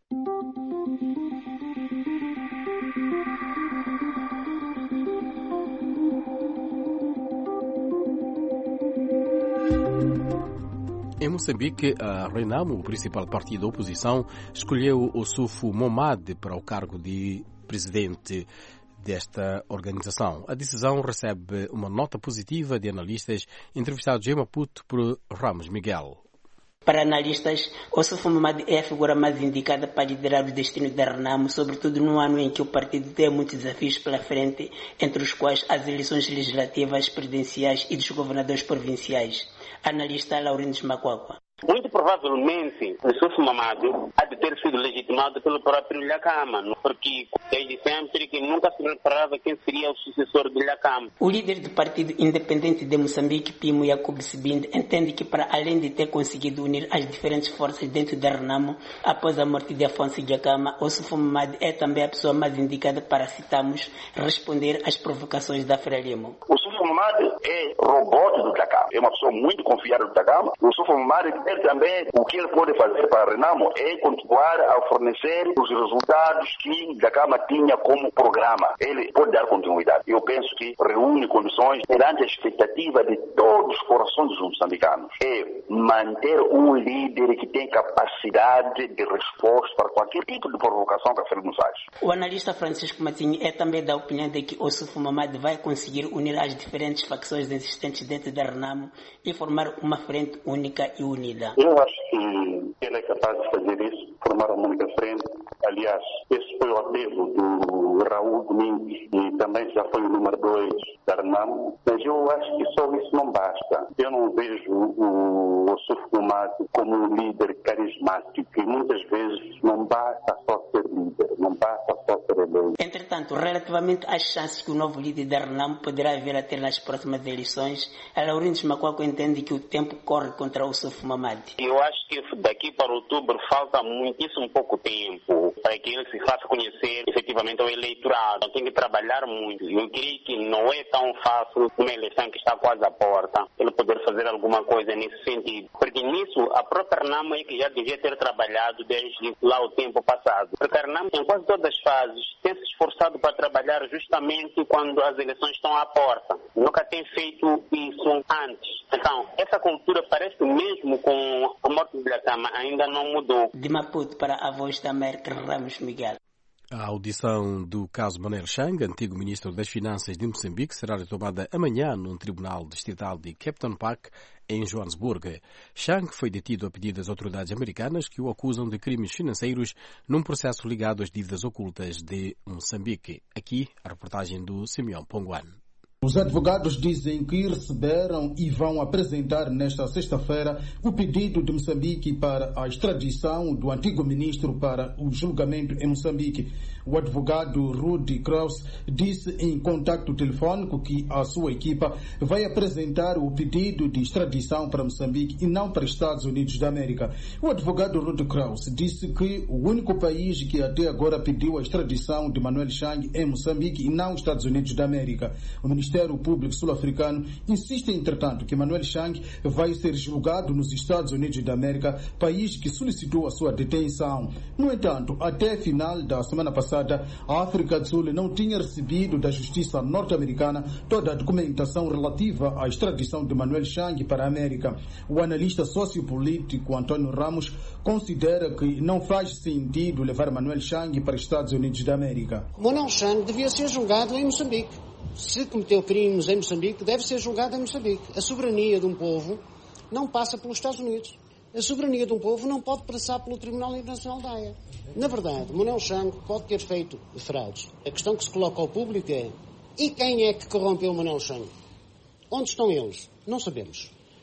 Em Moçambique, a Renamo, o principal partido da oposição, escolheu Ossufo Momad para o cargo de presidente desta organização. A decisão recebe uma nota positiva de analistas entrevistados em Maputo por Ramos Miguel. Para analistas, Ossufo Momad é a figura mais indicada para liderar o destino da Renamo, sobretudo num ano em que o partido tem muitos desafios pela frente, entre os quais as eleições legislativas, presidenciais e dos governadores provinciais. Analista Laurindo Macuacua. Muito provavelmente, o Ossufo Momad há de ter sido legitimado pelo próprio Lhakama, porque desde sempre que nunca se preparava quem seria o sucessor de Lhakama. O líder do Partido Independente de Moçambique, Pimo Yacoub Sibinde, entende que para além de ter conseguido unir as diferentes forças dentro da Renamo, após a morte de Afonso Lhakama, Ossufo Momad é também a pessoa mais indicada para, citamos, responder às provocações da Frelimo. O Ossufo Momad é robô do Lhakama, é uma pessoa muito confiável do Lhakama. O Ossufo Momad ele também, o que ele pode fazer para a Renamo é continuar a fornecer os resultados que Lhakama tinha como programa. Ele pode dar continuidade. Eu penso que reúne condições perante a expectativa de todos os corações dos moçambicanos. É manter um líder que tem capacidade de resposta para qualquer tipo de provocação que a Frelimo faz. O analista Francisco Matinho é também da opinião de que Ossufo Momad vai conseguir unir as diferentes facções existentes dentro da Renamo e formar uma frente única e unida. Eu acho que ele é capaz de fazer isso, formar uma única frente. Aliás, esse foi o apelo do Raul Domingos e também já foi o número dois da Renamo. Mas eu acho que só isso não basta. Eu não vejo o Ossufo Momad como um líder carismático e muitas vezes não basta só ser líder, não basta só ser eleito. Entretanto, relativamente às chances que o novo líder da Renamo poderá vir a ter nas próximas eleições, a Laurindo Macuaco entende que o tempo corre contra o Ossufo Momad. Eu acho que daqui para outubro falta muitíssimo pouco tempo para que ele se faça conhecer efetivamente ao eleitorado. Tem que trabalhar muito. Eu creio que não é tão fácil uma eleição que está quase à porta ele poder fazer alguma coisa nesse sentido. Porque nisso a própria Renamo é que já devia ter trabalhado desde lá o tempo passado. Porque a Renamo em quase todas as fases tem se esforçado para trabalhar justamente quando as eleições estão à porta. Nunca tem feito isso antes. Então, essa cultura parece que mesmo com a morte de Lhakama ainda não mudou. De Maputo para a Voz da América, Ramos Miguel. A audição do caso Manel Chang, antigo ministro das Finanças de Moçambique, será retomada amanhã no Tribunal Distrital de Captain Park, em Joanesburgo. Chang foi detido a pedido das autoridades americanas que o acusam de crimes financeiros num processo ligado às dívidas ocultas de Moçambique. Aqui, a reportagem do Simeão Ponguan. Os advogados dizem que receberam e vão apresentar nesta sexta-feira o pedido de Moçambique para a extradição do antigo ministro para o julgamento em Moçambique. O advogado Rudy Kraus disse em contacto telefônico que a sua equipa vai apresentar o pedido de extradição para Moçambique e não para os Estados Unidos da América. O advogado Rudy Kraus disse que o único país que até agora pediu a extradição de Manuel Chang é Moçambique e não os Estados Unidos da América. O Ministério Público Sul-Africano insiste, entretanto, que Manuel Chang vai ser julgado nos Estados Unidos da América, país que solicitou a sua detenção. No entanto, até final da semana passada, a África do Sul não tinha recebido da justiça norte-americana toda a documentação relativa à extradição de Manuel Chang para a América. O analista sociopolítico Antônio Ramos considera que não faz sentido levar Manuel Chang para os Estados Unidos da América. Manuel Chang devia ser julgado em Moçambique. Se cometeu crimes em Moçambique, deve ser julgado em Moçambique. A soberania de um povo não passa pelos Estados Unidos. A soberania de um povo não pode passar pelo Tribunal Internacional da Haia. Na verdade, Manuel Chang pode ter feito fraudes. A questão que se coloca ao público é: e quem é que corrompeu Manuel Chang? Onde estão eles? Não sabemos.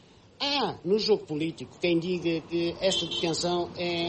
Há no jogo político quem diga que esta detenção é,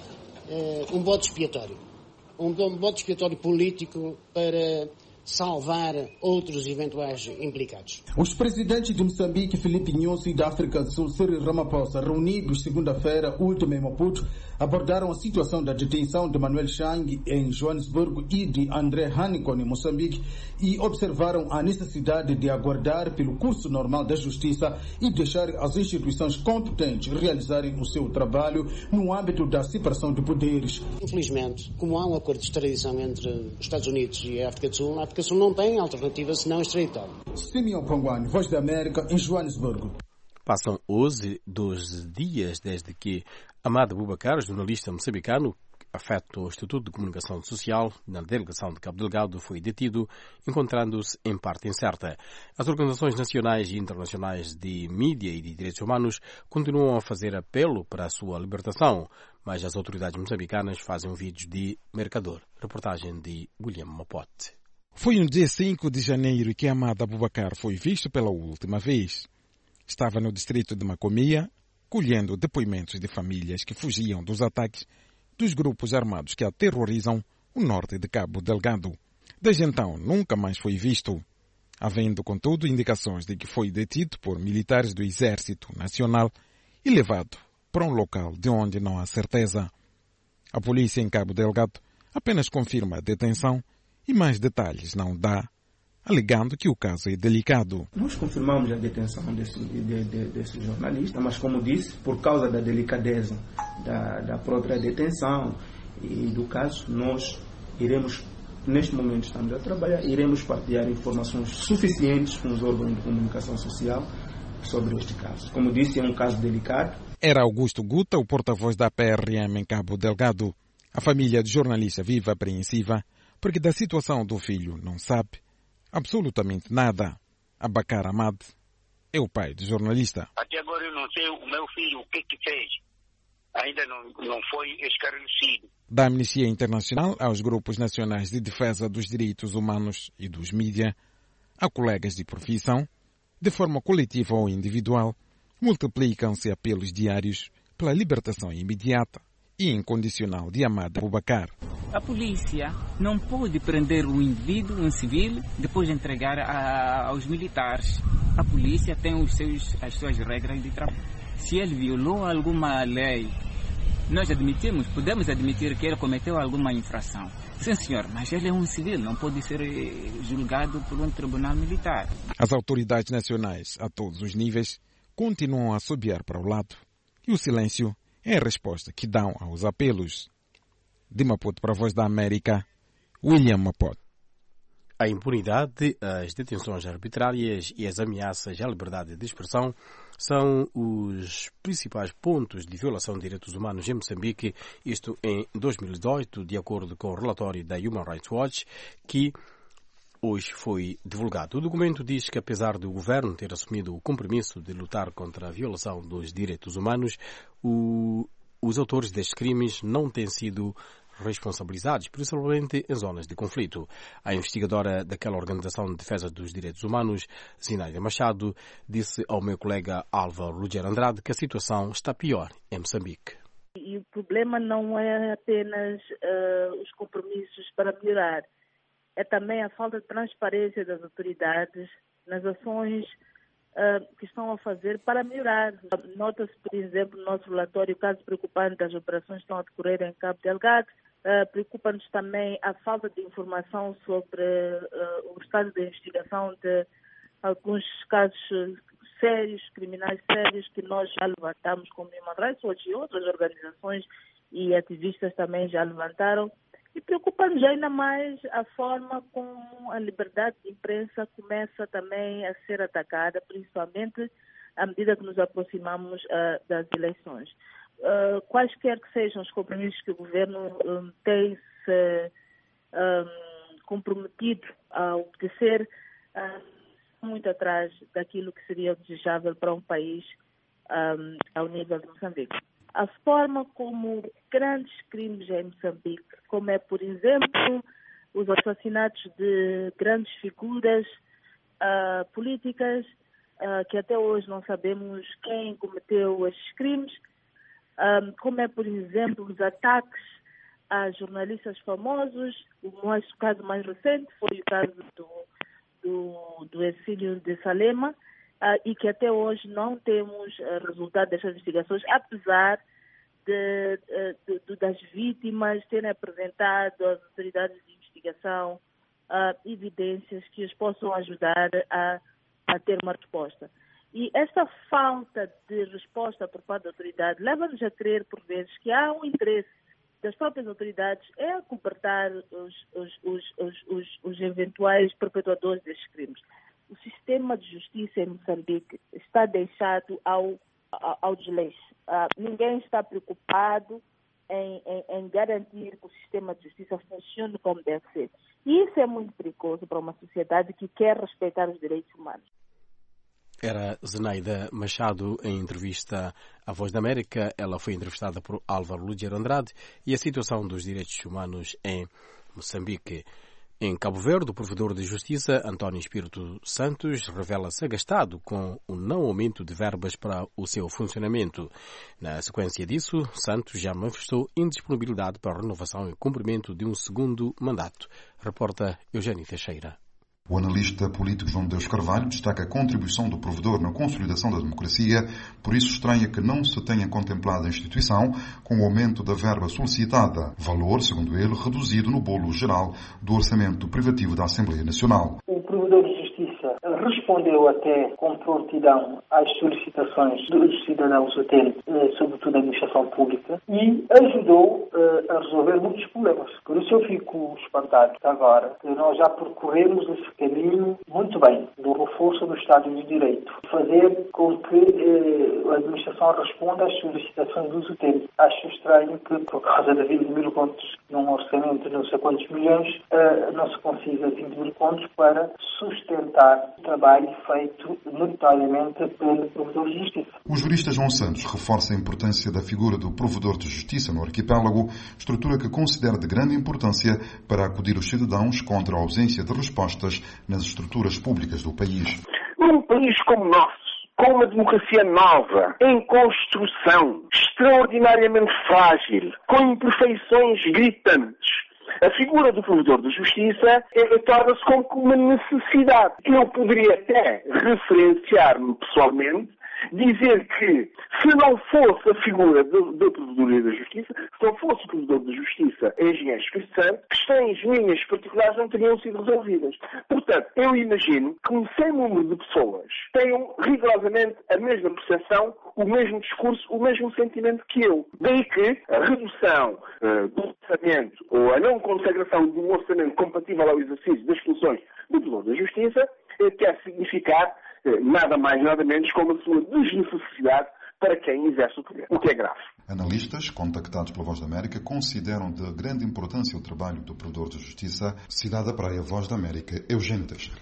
é um bode expiatório. Um, um bode expiatório político para salvar outros eventuais implicados. Os presidentes de Moçambique, Filipe Nyusi, e da África do Sul, Cyril Ramaphosa, reunidos segunda-feira última em Maputo, abordaram a situação da detenção de Manuel Chang em Joanesburgo e de André Hanicon em Moçambique e observaram a necessidade de aguardar pelo curso normal da justiça e deixar as instituições competentes realizarem o seu trabalho no âmbito da separação de poderes. Infelizmente, como há um acordo de extradição entre os Estados Unidos e a África do Sul, a África do Sul não tem alternativa senão extraditar. Simeão Panguani, Voz da América, em Joanesburgo. Passam hoje doze dias desde que Amado Boubacar, jornalista moçambicano, afeto ao Instituto de Comunicação Social, na delegação de Cabo Delgado, foi detido, encontrando-se em parte incerta. As organizações nacionais e internacionais de mídia e de direitos humanos continuam a fazer apelo para a sua libertação, mas as autoridades moçambicanas fazem um vídeo de mercador. Reportagem de William Mapote. Foi no dia cinco de janeiro que Amado Boubacar foi visto pela última vez. Estava no distrito de Macomia, colhendo depoimentos de famílias que fugiam dos ataques dos grupos armados que aterrorizam o norte de Cabo Delgado. Desde então, nunca mais foi visto, havendo, contudo, indicações de que foi detido por militares do Exército Nacional e levado para um local de onde não há certeza. A polícia em Cabo Delgado apenas confirma a detenção e mais detalhes não dá, alegando que o caso é delicado. Nós confirmamos a detenção desse, de, de, desse jornalista, mas como disse, por causa da delicadeza da, da própria detenção e do caso, nós iremos, neste momento estamos a trabalhar, iremos partilhar informações suficientes com os órgãos de comunicação social sobre este caso. Como disse, é um caso delicado. Era Augusto Guta, o porta-voz da P R M em Cabo Delgado. A família do jornalista vive apreensiva porque da situação do filho não sabe absolutamente nada. Abacar Amad é o pai do jornalista. Até agora eu não sei o meu filho o que que fez. Ainda não, não foi esclarecido. Da Amnistia Internacional aos grupos nacionais de defesa dos direitos humanos e dos mídia, a colegas de profissão, de forma coletiva ou individual, multiplicam-se apelos diários pela libertação imediata e incondicional de Amado Boubacar. A polícia não pode prender um indivíduo, um civil, depois de entregar a, aos militares. A polícia tem os seus, as suas regras de trabalho. Se ele violou alguma lei, nós admitimos, podemos admitir que ele cometeu alguma infração. Sim, senhor, mas ele é um civil, não pode ser julgado por um tribunal militar. As autoridades nacionais, a todos os níveis, continuam a assobiar para o lado. E o silêncio é a resposta que dão aos apelos. De Maputo para a Voz da América, William Maputo. A impunidade, as detenções arbitrárias e as ameaças à liberdade de expressão são os principais pontos de violação de direitos humanos em Moçambique, isto em dois mil e dezoito, de acordo com o relatório da Human Rights Watch, que hoje foi divulgado. O documento diz que, apesar do governo ter assumido o compromisso de lutar contra a violação dos direitos humanos, o, os autores destes crimes não têm sido responsabilizados, principalmente em zonas de conflito. A investigadora daquela Organização de Defesa dos Direitos Humanos, Zinaida Machado, disse ao meu colega Álvaro Rogério Andrade que a situação está pior em Moçambique. E o problema não é apenas uh, os compromissos para melhorar, é também a falta de transparência das autoridades nas ações uh, que estão a fazer para melhorar. Nota-se, por exemplo, no nosso relatório, o caso preocupante das operações que estão a decorrer em Cabo Delgado. Uh, Preocupa-nos também a falta de informação sobre uh, o estado de investigação de alguns casos sérios, criminais sérios, que nós já levantamos como Human Rights Watch e outras organizações e ativistas também já levantaram. E preocupa-nos ainda mais a forma como a liberdade de imprensa começa também a ser atacada, principalmente à medida que nos aproximamos uh, das eleições. Uh, quaisquer que sejam os compromissos que o governo um, tem se um, comprometido a obedecer, uh, muito atrás daquilo que seria desejável para um país um, ao nível de Moçambique. A forma como grandes crimes em Moçambique, como é, por exemplo, os assassinatos de grandes figuras uh, políticas, uh, que até hoje não sabemos quem cometeu esses crimes, um, como é, por exemplo, os ataques a jornalistas famosos. O, mais, o caso mais recente foi o caso do, do, do Exílio de Salema, uh, e que até hoje não temos uh, resultado dessas investigações, apesar de, de, de, das vítimas terem apresentado às autoridades de investigação uh, evidências que os possam ajudar a, a ter uma resposta. E esta falta de resposta por parte da autoridade leva-nos a crer, por vezes, que há um interesse das próprias autoridades em acobertar os, os, os, os, os, os eventuais perpetuadores destes crimes. O sistema de justiça em Moçambique está deixado ao, ao, ao desleixo. Uh, ninguém está preocupado em, em, em garantir que o sistema de justiça funcione como deve ser. E isso é muito perigoso para uma sociedade que quer respeitar os direitos humanos. Era Zenaida Machado em entrevista à Voz da América. Ela foi entrevistada por Álvaro Lúger Andrade. E a situação dos direitos humanos em Moçambique. Em Cabo Verde, o provedor de justiça, António Espírito Santos, revela-se agastado com o não aumento de verbas para o seu funcionamento. Na sequência disso, Santos já manifestou indisponibilidade para a renovação e cumprimento de um segundo mandato. Reporta Eugênio Teixeira. O analista político João Deus Carvalho destaca a contribuição do provedor na consolidação da democracia, por isso estranha que não se tenha contemplado a instituição com o aumento da verba solicitada, valor, segundo ele, reduzido no bolo geral do orçamento privativo da Assembleia Nacional. O provedor de justiça respondeu até com prontidão às solicitações dos cidadãos até, sobretudo da administração pública, e ajudou a resolver muitos problemas. Por isso eu fico espantado agora que nós já percorremos esse caminho muito bem do reforço do Estado de Direito, fazer com que eh, a administração responda às solicitações dos utentes. Acho estranho que, por causa de vinte mil contos num orçamento de não sei quantos milhões, eh, não se consiga vinte mil contos para sustentar o trabalho feito notariamente pelo provedor de justiça. O jurista João Santos reforça a importância da figura do provedor de justiça no arquipélago, estrutura que considera de grande importância para acudir os cidadãos contra a ausência de respostas nas estruturas públicas do país. Num país como o nosso, com uma democracia nova, em construção, extraordinariamente frágil, com imperfeições gritantes, a figura do provedor de justiça é, torna-se como uma necessidade. Eu poderia até referenciar-me pessoalmente, dizer que se não fosse a figura da Provedoria da Justiça, se não fosse o Provedor da Justiça Engenheiro Espírito Santo, questões minhas particulares não teriam sido resolvidas. Portanto, eu imagino que um sem número de pessoas tenham rigorosamente a mesma percepção, o mesmo discurso, o mesmo sentimento que eu. Daí que a redução uh, do orçamento ou a não consagração de um orçamento compatível ao exercício das funções do Provedor da Justiça uh, quer significar nada mais, nada menos como a sua desnecessidade para quem exerce o poder, o que é grave. Analistas, contactados pela Voz da América, consideram de grande importância o trabalho do Provedor de Justiça. Cidade da Praia, Voz da América, Eugênio Teixeira.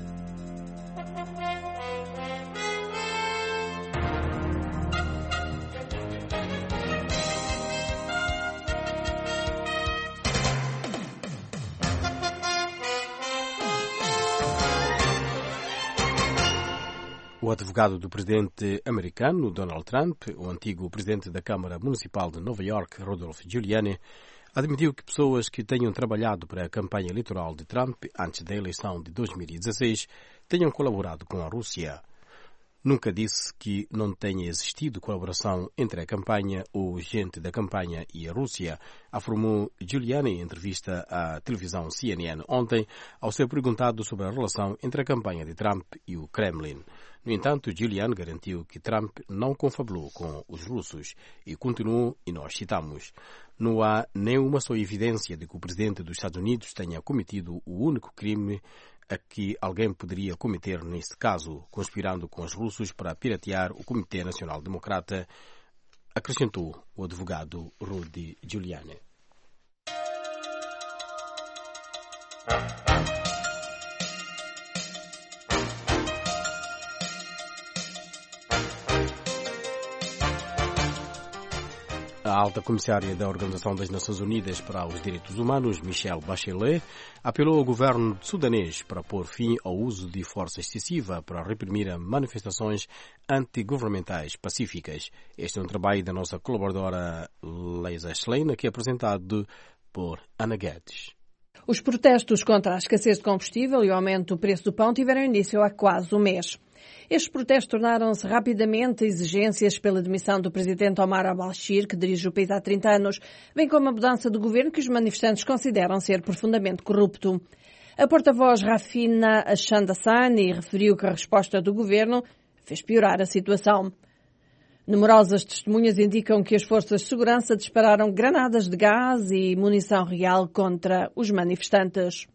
O advogado do presidente americano, Donald Trump, o antigo presidente da Câmara Municipal de Nova York, Rudolph Giuliani, admitiu que pessoas que tenham trabalhado para a campanha eleitoral de Trump antes da eleição de dois mil e dezesseis tenham colaborado com a Rússia. Nunca disse que não tenha existido colaboração entre a campanha ou gente da campanha e a Rússia, afirmou Giuliani em entrevista à televisão C N N ontem, ao ser perguntado sobre a relação entre a campanha de Trump e o Kremlin. No entanto, Giuliani garantiu que Trump não confabulou com os russos e continuou, e nós citamos, não há nenhuma só evidência de que o presidente dos Estados Unidos tenha cometido o único crime a que alguém poderia cometer neste caso, conspirando com os russos para piratear o Comitê Nacional Democrata, acrescentou o advogado Rudy Giuliani. A A alta comissária da Organização das Nações Unidas para os Direitos Humanos, Michelle Bachelet, apelou ao governo sudanês para pôr fim ao uso de força excessiva para reprimir manifestações antigovernamentais pacíficas. Este é um trabalho da nossa colaboradora Leisa Schlein, que é apresentado por Ana Guedes. Os protestos contra a escassez de combustível e o aumento do preço do pão tiveram início há quase um mês. Estes protestos tornaram-se rapidamente exigências pela demissão do presidente Omar al-Bashir, que dirige o país há trinta anos, bem como a mudança do governo que os manifestantes consideram ser profundamente corrupto. A porta-voz Rafina Shamdasani referiu que a resposta do governo fez piorar a situação. Numerosas testemunhas indicam que as forças de segurança dispararam granadas de gás e munição real contra os manifestantes.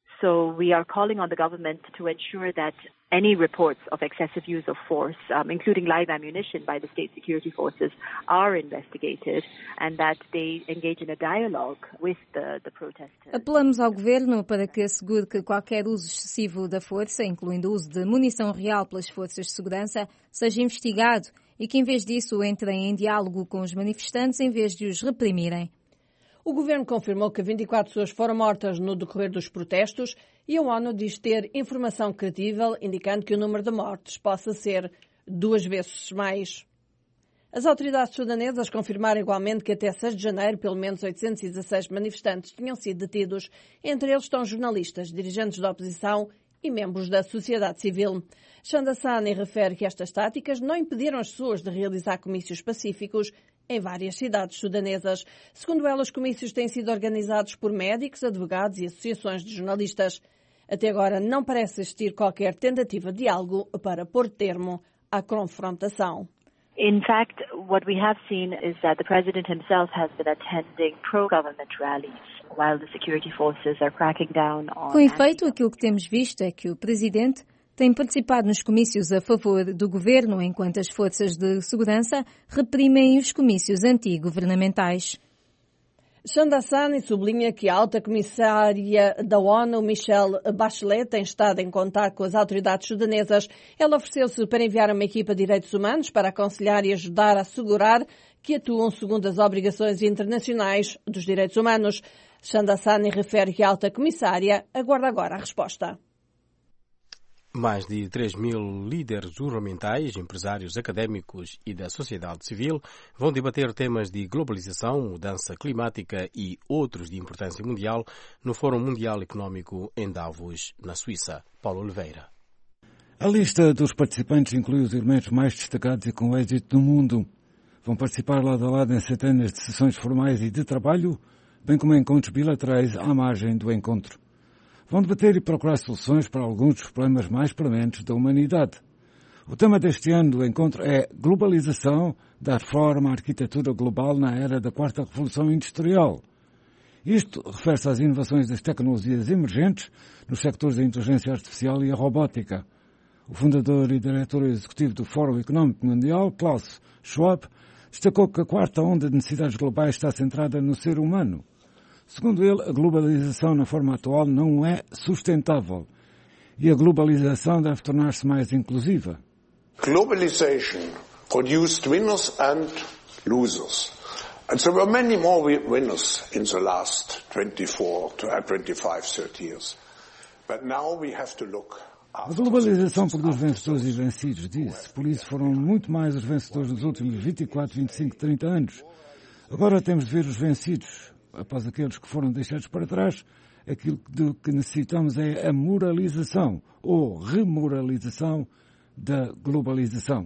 So we are calling on the government to ensure that any reports of excessive use of force, um, including live ammunition by the state security forces, are investigated and that they engage in a dialogue with the, the protesters. Apelamos ao governo para que assegure que qualquer uso excessivo da força, incluindo o uso de munição real pelas forças de segurança, seja investigado e que, em vez disso, entrem em diálogo com os manifestantes em vez de os reprimirem. O governo confirmou que vinte e quatro pessoas foram mortas no decorrer dos protestos e a ONU diz ter informação credível indicando que o número de mortes possa ser duas vezes mais. As autoridades sudanesas confirmaram igualmente que até seis de janeiro pelo menos oitocentos e dezasseis manifestantes tinham sido detidos. Entre eles estão jornalistas, dirigentes da oposição e membros da sociedade civil. Shamdasani refere que estas táticas não impediram as pessoas de realizar comícios pacíficos em várias cidades sudanesas. Segundo ela, os comícios têm sido organizados por médicos, advogados e associações de jornalistas. Até agora não parece existir qualquer tentativa de diálogo para pôr termo à confrontação. In fact, what we have seen is that the president himself has been attending pro-government rallies while the security forces are cracking down on... Com efeito, aquilo que temos visto é que o presidente tem participado nos comícios a favor do governo, enquanto as forças de segurança reprimem os comícios antigovernamentais. Shamdasani sublinha que a alta comissária da ONU, Michelle Bachelet, tem estado em contato com as autoridades sudanesas. Ela ofereceu-se para enviar uma equipa de direitos humanos para aconselhar e ajudar a assegurar que atuam segundo as obrigações internacionais dos direitos humanos. Shamdasani refere que a alta comissária aguarda agora a resposta. Mais de três mil líderes governamentais, empresários, académicos e da sociedade civil vão debater temas de globalização, mudança climática e outros de importância mundial no Fórum Mundial Económico em Davos, na Suíça. Paulo Oliveira. A lista dos participantes inclui os elementos mais destacados e com êxito no mundo. Vão participar lado a lado em centenas de sessões formais e de trabalho, bem como em encontros bilaterais à margem do encontro. Vão debater e procurar soluções para alguns dos problemas mais prementes da humanidade. O tema deste ano do encontro é Globalização, dar forma à arquitetura global na era da quarta revolução industrial. Isto refere-se às inovações das tecnologias emergentes nos sectores da inteligência artificial e a robótica. O fundador e diretor executivo do Fórum Económico Mundial, Klaus Schwab, destacou que a quarta onda de necessidades globais está centrada no ser humano. Segundo ele, a globalização na forma atual não é sustentável e a globalização deve tornar-se mais inclusiva. Globalization produced winners and losers. And there were many more winners in the last twenty-four, twenty-five, thirty years. But now we have to look. A globalização produz vencedores e vencidos, disse. Por isso foram muito mais os vencedores nos últimos vinte e quatro, vinte e cinco, trinta anos. Agora temos de ver os vencidos. Após aqueles que foram deixados para trás, aquilo do que necessitamos é a moralização ou remoralização da globalização.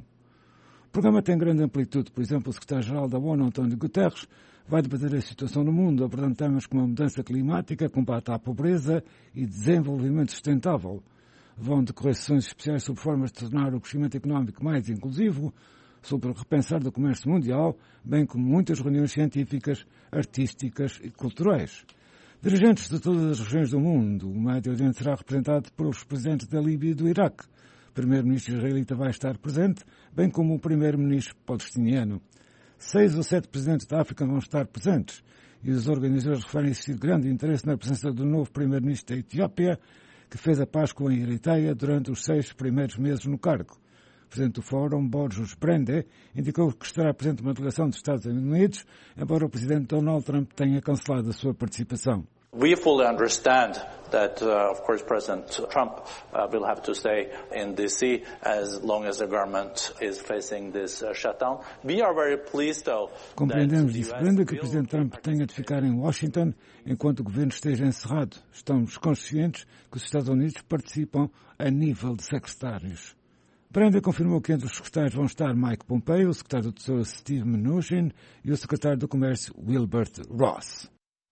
O programa tem grande amplitude. Por exemplo, o secretário-geral da ONU, António Guterres, vai debater a situação no mundo, abordando temas como a mudança climática, combate à pobreza e desenvolvimento sustentável. Vão decorrer sessões especiais sobre formas de tornar o crescimento económico mais inclusivo, sobre o repensar do comércio mundial, bem como muitas reuniões científicas, artísticas e culturais. Dirigentes de todas as regiões do mundo, o Médio Oriente será representado pelos presidentes da Líbia e do Iraque. O primeiro-ministro israelita vai estar presente, bem como o primeiro-ministro palestiniano. Seis ou sete presidentes da África vão estar presentes, e os organizadores referem existir grande interesse na presença do novo primeiro-ministro da Etiópia, que fez a Páscoa em Eritreia durante os seis primeiros meses no cargo. presidente do Fórum, Borges Prende, indicou que estará presente uma delegação dos Estados Unidos, embora o presidente Donald Trump tenha cancelado a sua participação. We fully understand that, uh, of course, President Trump uh, will have to stay in D C as long as the government is facing this uh, shutdown. We are very pleased, though. Compreendemos, disse Prende, que o presidente Trump tenha de ficar em Washington enquanto o governo esteja encerrado. Estamos conscientes que os Estados Unidos participam a nível de secretários. Prende confirmou que entre os secretários vão estar Mike Pompeo, o secretário do Tesouro Steve Mnuchin e o secretário do Comércio Wilbur Ross.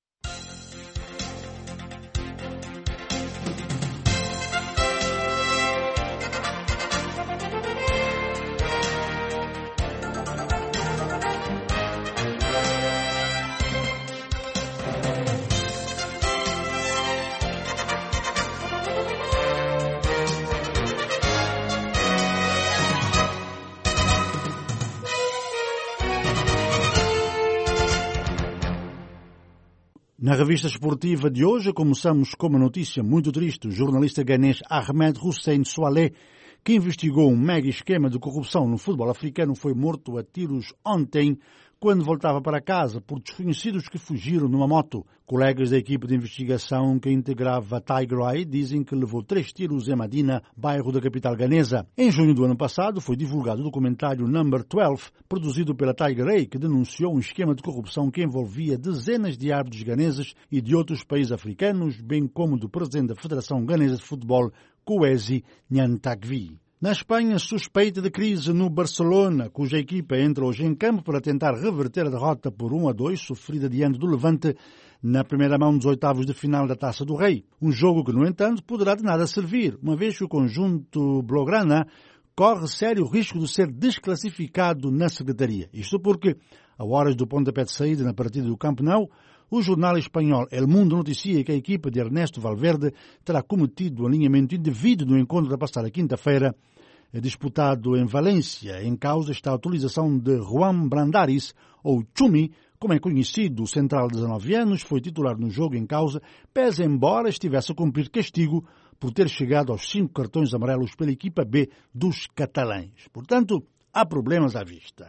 Na revista esportiva de hoje, começamos com uma notícia muito triste. O jornalista ganês Ahmed Hussein Soaleh, que investigou um mega esquema de corrupção no futebol africano, foi morto a tiros ontem, quando voltava para casa, por desconhecidos que fugiram numa moto. Colegas da equipe de investigação que integrava Tiger Eye dizem que levou três tiros em Madina, bairro da capital ganesa. Em junho do ano passado, foi divulgado o documentário Number doze, produzido pela Tiger Eye, que denunciou um esquema de corrupção que envolvia dezenas de árbitros ganeses e de outros países africanos, bem como do presidente da Federação Ganesa de Futebol, Kwesi Nyantakwi. Na Espanha, suspeita de crise no Barcelona, cuja equipa entra hoje em campo para tentar reverter a derrota por um a dois sofrida diante do Levante na primeira mão dos oitavos de final da Taça do Rei. Um jogo que, no entanto, poderá de nada servir, uma vez que o conjunto blaugrana corre sério risco de ser desclassificado na secretaria. Isto porque, a horas do pontapé de saída na partida do Camp Nou, o jornal espanhol El Mundo noticia que a equipa de Ernesto Valverde terá cometido um alinhamento indevido no encontro da passada quinta-feira, disputado em Valência. Em causa está a utilização de Juan Brandaris, ou Chumi, como é conhecido. O central de dezanove anos foi titular no jogo em causa, pese embora estivesse a cumprir castigo por ter chegado aos cinco cartões amarelos pela equipa B dos catalães. Portanto, há problemas à vista.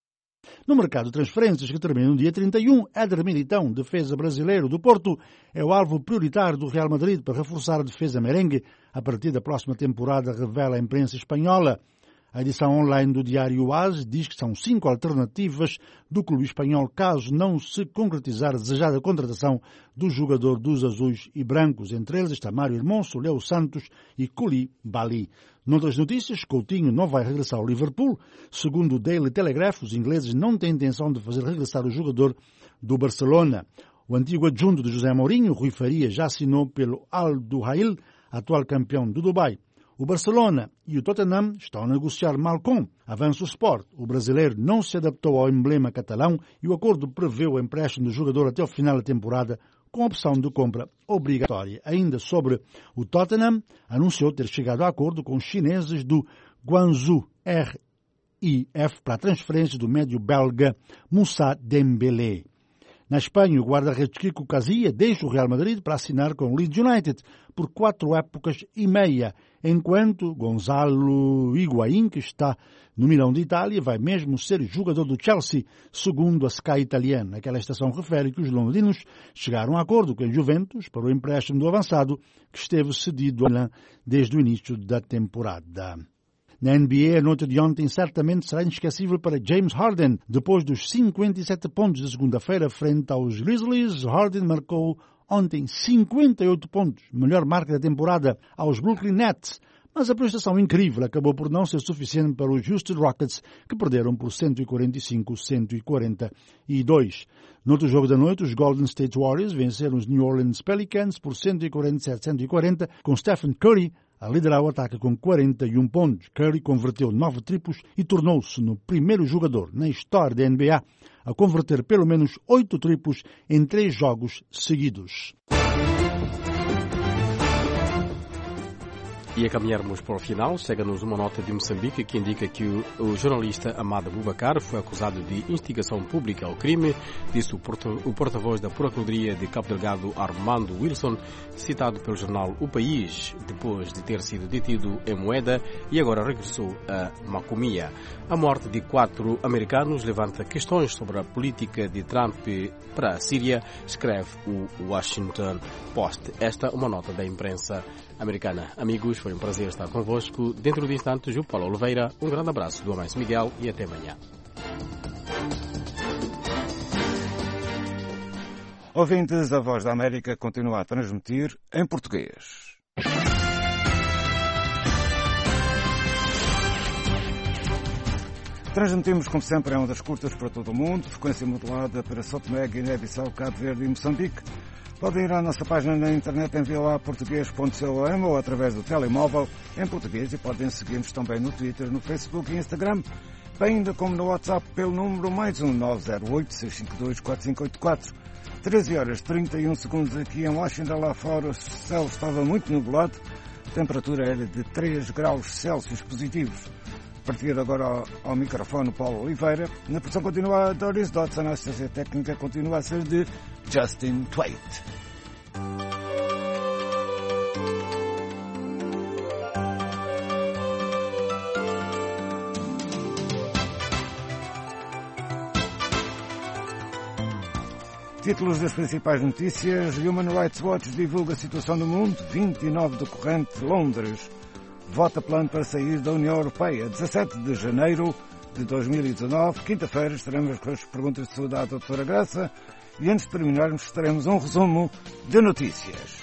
No mercado de transferências, que termina no dia trinta e um, Éder Militão, defesa brasileiro do Porto, é o alvo prioritário do Real Madrid para reforçar a defesa merengue a partir da próxima temporada, revela a imprensa espanhola. A edição online do diário AS diz que são cinco alternativas do clube espanhol caso não se concretizar a desejada contratação do jogador dos azuis e brancos. Entre eles está Mário Hermoso, Leo Santos e Koulibaly. Noutras notícias, Coutinho não vai regressar ao Liverpool. Segundo o Daily Telegraph, os ingleses não têm intenção de fazer regressar o jogador do Barcelona. O antigo adjunto de José Mourinho, Rui Faria, já assinou pelo Al Duhail, atual campeão do Dubai. O Barcelona e o Tottenham estão a negociar Malcom. Avança o Sport. O brasileiro não se adaptou ao emblema catalão e o acordo prevê o empréstimo do jogador até o final da temporada, com opção de compra obrigatória. Ainda sobre o Tottenham, anunciou ter chegado a acordo com os chineses do Guangzhou R I F para a transferência do médio belga Moussa Dembélé. Na Espanha, o guarda-redes Kiko Casillas deixa o Real Madrid para assinar com o Leeds United por quatro épocas e meia, enquanto Gonzalo Higuaín, que está no Milão de Itália, vai mesmo ser jogador do Chelsea, segundo a Sky italiana. Aquela estação refere que os londrinos chegaram a acordo com a Juventus para o empréstimo do avançado, que esteve cedido a Milan desde o início da temporada. Na N B A, a noite de ontem certamente será inesquecível para James Harden. Depois dos cinquenta e sete pontos de segunda-feira frente aos Grizzlies, Harden marcou ontem cinquenta e oito pontos, melhor marca da temporada, aos Brooklyn Nets. Mas a prestação incrível acabou por não ser suficiente para os Houston Rockets, que perderam por cento e quarenta e cinco a cento e quarenta e dois. No outro jogo da noite, os Golden State Warriors venceram os New Orleans Pelicans por cento e quarenta e sete a cento e quarenta, com Stephen Curry a liderar o ataque com quarenta e um pontos. Curry converteu nove triplos e tornou-se no primeiro jogador na história da N B A a converter pelo menos oito triplos em três jogos seguidos. E a caminharmos para o final, chega-nos uma nota de Moçambique que indica que o, o jornalista Amado Boubacar foi acusado de instigação pública ao crime, disse o, porta, o porta-voz da Procuradoria de Cabo Delgado, Armando Wilson, citado pelo jornal O País, depois de ter sido detido em Moeda e agora regressou a Macomia. A morte de quatro americanos levanta questões sobre a política de Trump para a Síria, escreve o Washington Post. Esta é uma nota da imprensa americana. Amigos, foi um prazer estar convosco. Dentro de instantes, o Paulo Oliveira. Um grande abraço do Amais Miguel e até amanhã. Ouvintes, a Voz da América continua a transmitir em português. Transmitimos, como sempre, em ondas curtas para todo o mundo, frequência modulada para São Tomé, Guiné-Bissau, Cabo Verde e Moçambique. Podem ir à nossa página na internet em voa português ponto com ou através do telemóvel em português e podem seguir-nos também no Twitter, no Facebook e Instagram, bem ainda como no WhatsApp pelo número mais um nove zero oito, seis cinco dois, quatro cinco oito quatro. treze horas e trinta e um segundos aqui em Washington, lá fora o céu estava muito nublado, a temperatura era de três graus Celsius positivos. A partir agora ao, ao microfone Paulo Oliveira. Na produção continua a Doris Dodson, a assistência técnica continua a ser de Justin Twait. Títulos das principais notícias. Human Rights Watch divulga a situação do mundo. vinte e nove do corrente, Londres vota plano para sair da União Europeia. dezassete de janeiro de dois mil e dezanove, quinta-feira, estaremos com as perguntas de saúde à doutora Graça e antes de terminarmos teremos um resumo de notícias.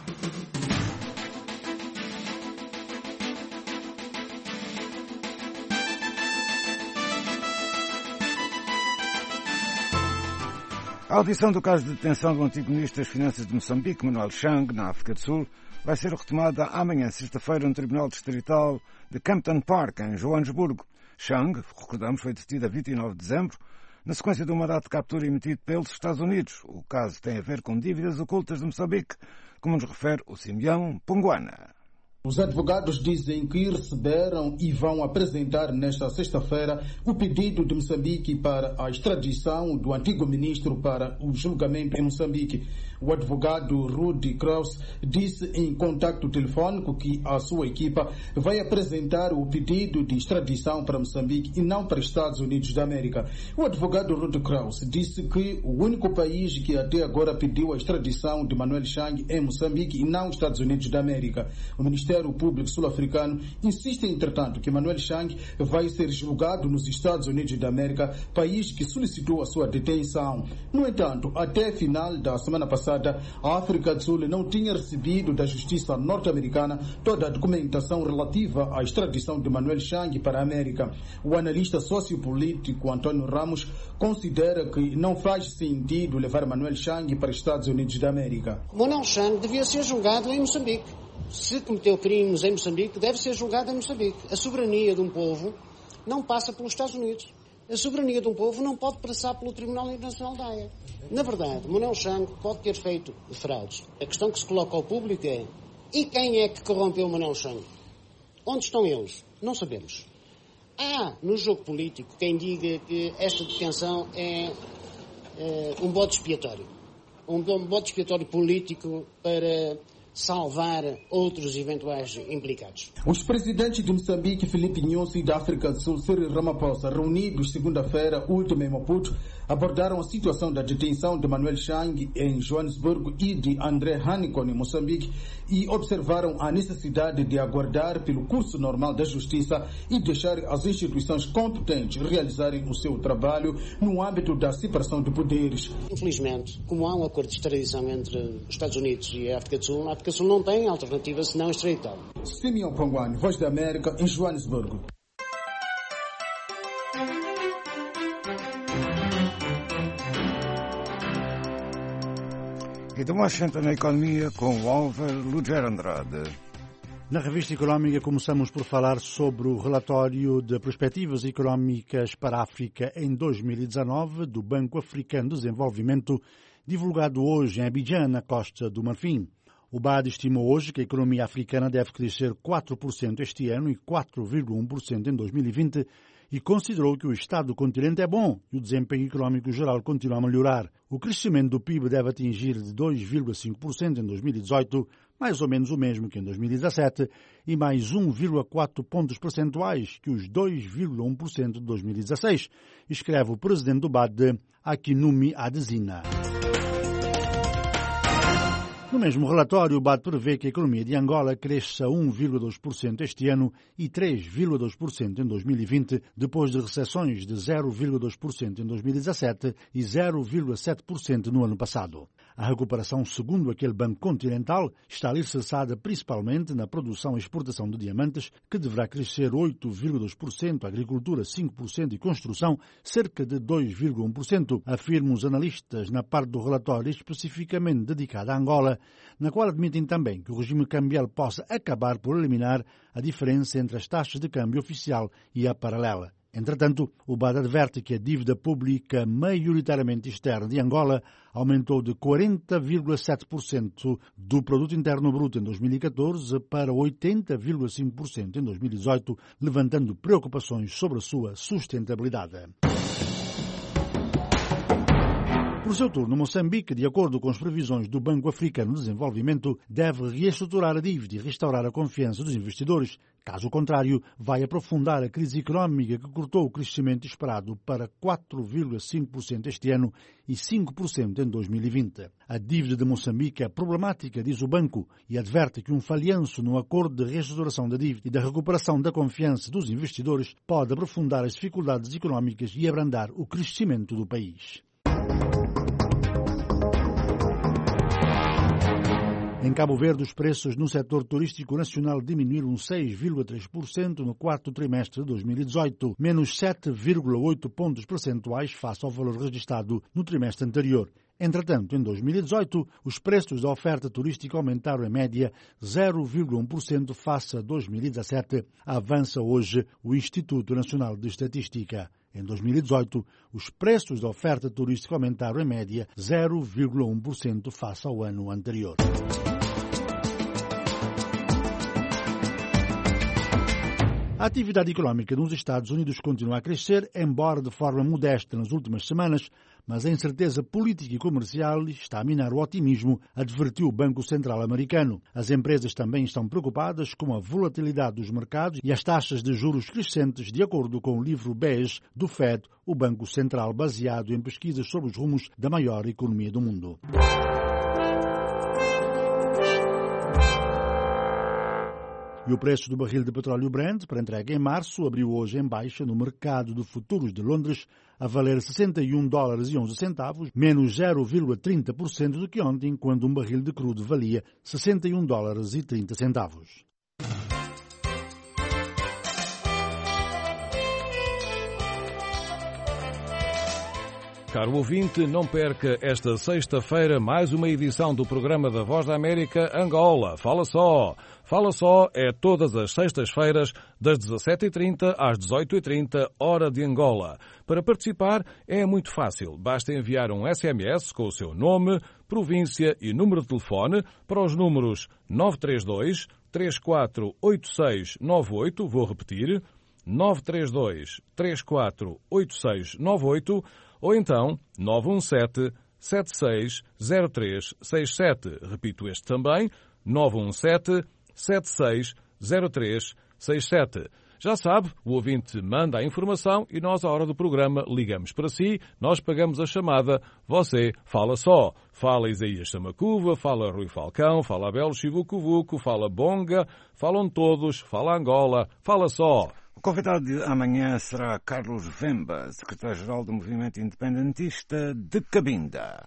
A audição do caso de detenção do antigo Ministro das Finanças de Moçambique, Manuel Chang, na África do Sul, vai ser retomada amanhã, sexta-feira, no Tribunal Distrital de Campton Park, em Joanesburgo. Chang, recordamos, foi detido a vinte e nove de dezembro, na sequência de um mandato de captura emitido pelos Estados Unidos. O caso tem a ver com dívidas ocultas de Moçambique, como nos refere o Simeão Ponguana. Os advogados dizem que receberam e vão apresentar nesta sexta-feira o pedido de Moçambique para a extradição do antigo ministro para o julgamento em Moçambique. O advogado Rudy Kraus disse em contacto telefônico que a sua equipa vai apresentar o pedido de extradição para Moçambique e não para Estados Unidos da América. O advogado Rudy Kraus disse que o único país que até agora pediu a extradição de Manuel Chang é Moçambique e não Estados Unidos da América. O Ministério Público Sul-Africano insiste, entretanto, que Manuel Chang vai ser julgado nos Estados Unidos da América, país que solicitou a sua detenção. No entanto, até final da semana passada, a África do Sul não tinha recebido da Justiça norte-americana toda a documentação relativa à extradição de Manuel Chang para a América. O analista sociopolítico Antônio Ramos considera que não faz sentido levar Manuel Chang para os Estados Unidos da América. Manuel Chang devia ser julgado em Moçambique. Se cometeu crimes em Moçambique, deve ser julgado em Moçambique. A soberania de um povo não passa pelos Estados Unidos. A soberania de um povo não pode passar pelo Tribunal Internacional da Haia. Na verdade, Manuel Chang pode ter feito fraudes. A questão que se coloca ao público é: e quem é que corrompeu Manuel Chang? Onde estão eles? Não sabemos. Há, no jogo político, quem diga que esta detenção é, é um bode expiatório. Um bode expiatório político para salvar outros eventuais implicados. Os presidentes de Moçambique, Filipe Nyusi, e da África do Sul, Cyril Ramaphosa, reunidos segunda-feira última em Maputo, abordaram a situação da detenção de Manuel Chang em Joanesburgo e de André Hanicon em Moçambique e observaram a necessidade de aguardar pelo curso normal da justiça e deixar as instituições competentes realizarem o seu trabalho no âmbito da separação de poderes. Infelizmente, como há um acordo de extradição entre os Estados Unidos e a África do Sul, a África do Sul não tem alternativa senão extraditar. Simeão Ponguani, Voz da América, em Joanesburgo. E de Washington, na economia, com o Álvaro Luger Andrade. Na revista Económica começamos por falar sobre o relatório de perspectivas económicas para a África em dois mil e dezanove do Banco Africano de Desenvolvimento, divulgado hoje em Abidjan, na Costa do Marfim. O B A D estimou hoje que a economia africana deve crescer quatro por cento este ano e quatro vírgula um por cento em dois mil e vinte e considerou que o estado do continente é bom e o desempenho económico geral continua a melhorar. O crescimento do P I B deve atingir de dois vírgula cinco por cento em dois mil e dezoito, mais ou menos o mesmo que em dois mil e dezassete, e mais um vírgula quatro pontos percentuais que os dois vírgula um por cento de dois mil e dezasseis, escreve o presidente do B A D, Akinwumi Adesina. No mesmo relatório, o B A D prevê que a economia de Angola cresça um vírgula dois por cento este ano e três vírgula dois por cento em dois mil e vinte, depois de recessões de zero vírgula dois por cento em dois mil e dezassete e zero vírgula sete por cento no ano passado. A recuperação, segundo aquele Banco Continental, está alicerçada principalmente na produção e exportação de diamantes, que deverá crescer oito vírgula dois por cento, agricultura cinco por cento e construção cerca de dois vírgula um por cento, afirmam os analistas na parte do relatório especificamente dedicada a Angola, na qual admitem também que o regime cambial possa acabar por eliminar a diferença entre as taxas de câmbio oficial e a paralela. Entretanto, o B A D adverte que a dívida pública maioritariamente externa de Angola aumentou de quarenta vírgula sete por cento do produto interno bruto em dois mil e catorze para oitenta vírgula cinco por cento em dois mil e dezoito, levantando preocupações sobre a sua sustentabilidade. Por seu turno, Moçambique, de acordo com as previsões do Banco Africano de Desenvolvimento, deve reestruturar a dívida e restaurar a confiança dos investidores. Caso contrário, vai aprofundar a crise económica que cortou o crescimento esperado para quatro vírgula cinco por cento este ano e cinco por cento em dois mil e vinte. A dívida de Moçambique é problemática, diz o banco, e adverte que um falhanço no acordo de reestruturação da dívida e da recuperação da confiança dos investidores pode aprofundar as dificuldades económicas e abrandar o crescimento do país. Em Cabo Verde, os preços no setor turístico nacional diminuíram seis vírgula três por cento no quarto trimestre de dois mil e dezoito, menos sete vírgula oito pontos percentuais face ao valor registrado no trimestre anterior. Entretanto, em dois mil e dezoito, os preços da oferta turística aumentaram em média zero vírgula um por cento face a dois mil e dezassete, avança hoje o Instituto Nacional de Estatística. Em dois mil e dezoito, os preços da oferta turística aumentaram em média zero vírgula um por cento face ao ano anterior. A atividade económica nos Estados Unidos continua a crescer, embora de forma modesta nas últimas semanas, mas a incerteza política e comercial está a minar o otimismo, advertiu o Banco Central americano. As empresas também estão preocupadas com a volatilidade dos mercados e as taxas de juros crescentes, de acordo com o livro Beige do Fed, o Banco Central baseado em pesquisas sobre os rumos da maior economia do mundo. E o preço do barril de petróleo Brent, para entrega em março, abriu hoje em baixa no mercado de futuros de Londres, a valer sessenta e um dólares e onze centavos, menos zero vírgula trinta por cento do que ontem, quando um barril de crudo valia sessenta e um dólares e trinta centavos. Caro ouvinte, não perca esta sexta-feira mais uma edição do programa da Voz da América Angola. Fala só! Fala só é todas as sextas-feiras, das dezassete e trinta às dezoito e trinta, hora de Angola. Para participar é muito fácil. Basta enviar um S M S com o seu nome, província e número de telefone para os números nove três dois, três quatro oito seis nove oito, vou repetir, nove três dois, três quatro oito seis nove oito, ou então nove um sete, sete seis zero três seis sete. Repito este também, nove um sete, sete seis zero três seis sete. Já sabe, o ouvinte manda a informação e nós, à hora do programa, ligamos para si, nós pagamos a chamada, você fala só. Fala Isaías Samacuva, fala Rui Falcão, fala Abel Chivucovuco, fala Bonga, falam todos, fala Angola, fala só. O convidado de amanhã será Carlos Vemba, secretário-geral do Movimento Independentista de Cabinda.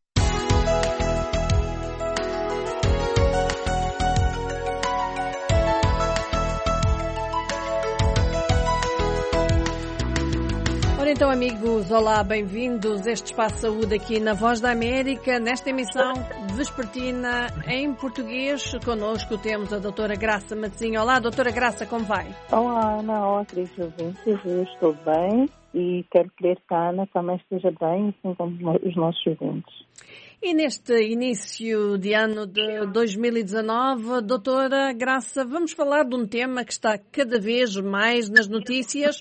Ora então, amigos, olá, bem-vindos a este Espaço Saúde aqui na Voz da América, nesta emissão vespertina em português. Connosco temos a doutora Graça Matezinho. Olá, doutora Graça, como vai? Olá, Ana, olá, queridos ouvintes, eu estou bem e quero crer que a Ana também esteja bem, assim como os nossos ouvintes. E neste início de ano de dois mil e dezanove, doutora Graça, vamos falar de um tema que está cada vez mais nas notícias.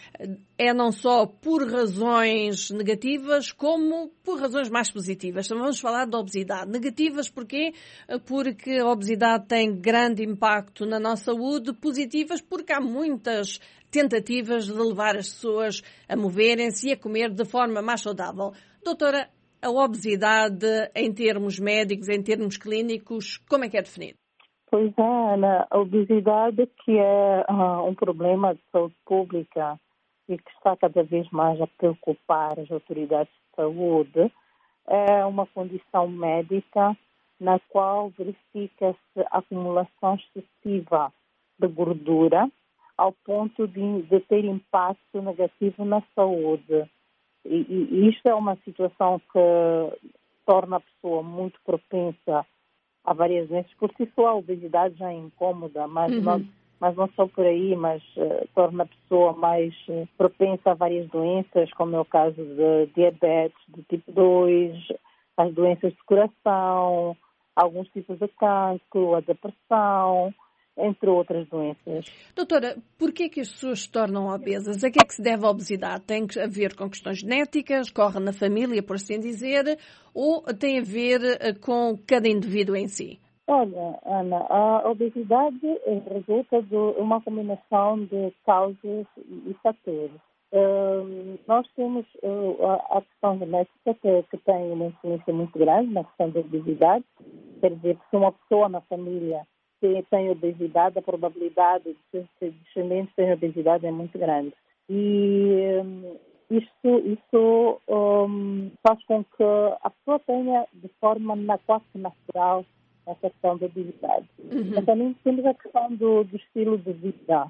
É não só por razões negativas, como por razões mais positivas. Então vamos falar da obesidade. Negativas porquê? Porque a obesidade tem grande impacto na nossa saúde. Positivas porque há muitas tentativas de levar as pessoas a moverem-se e a comer de forma mais saudável. Doutora, a obesidade em termos médicos, em termos clínicos, como é que é definido? Pois é, Ana, a obesidade que é uh, um problema de saúde pública e que está cada vez mais a preocupar as autoridades de saúde, é uma condição médica na qual verifica-se acumulação excessiva de gordura ao ponto de, de ter impacto negativo na saúde. E, e, e isto é uma situação que torna a pessoa muito propensa a várias doenças. Por si só a obesidade já é incômoda, mas, uhum. não, mas não só por aí, mas uh, torna a pessoa mais uh, propensa a várias doenças, como é o caso de diabetes de tipo dois, as doenças de coração, alguns tipos de cancro, a depressão, entre outras doenças. Doutora, porquê que as pessoas se tornam obesas? A que é que se deve a obesidade? Tem a ver com questões genéticas, corre na família, por assim dizer, ou tem a ver com cada indivíduo em si? Olha, Ana, a obesidade resulta de uma combinação de causas e fatores. Uh, nós temos uh, a, a questão genética que, que tem uma influência muito grande na questão da obesidade. Quer dizer, se uma pessoa na família tem obesidade, a probabilidade de seus descendentes terem obesidade é muito grande. E um, isso, isso um, faz com que a pessoa tenha de forma quase natural a questão da obesidade. Uhum. Mas também temos a questão do, do estilo de vida.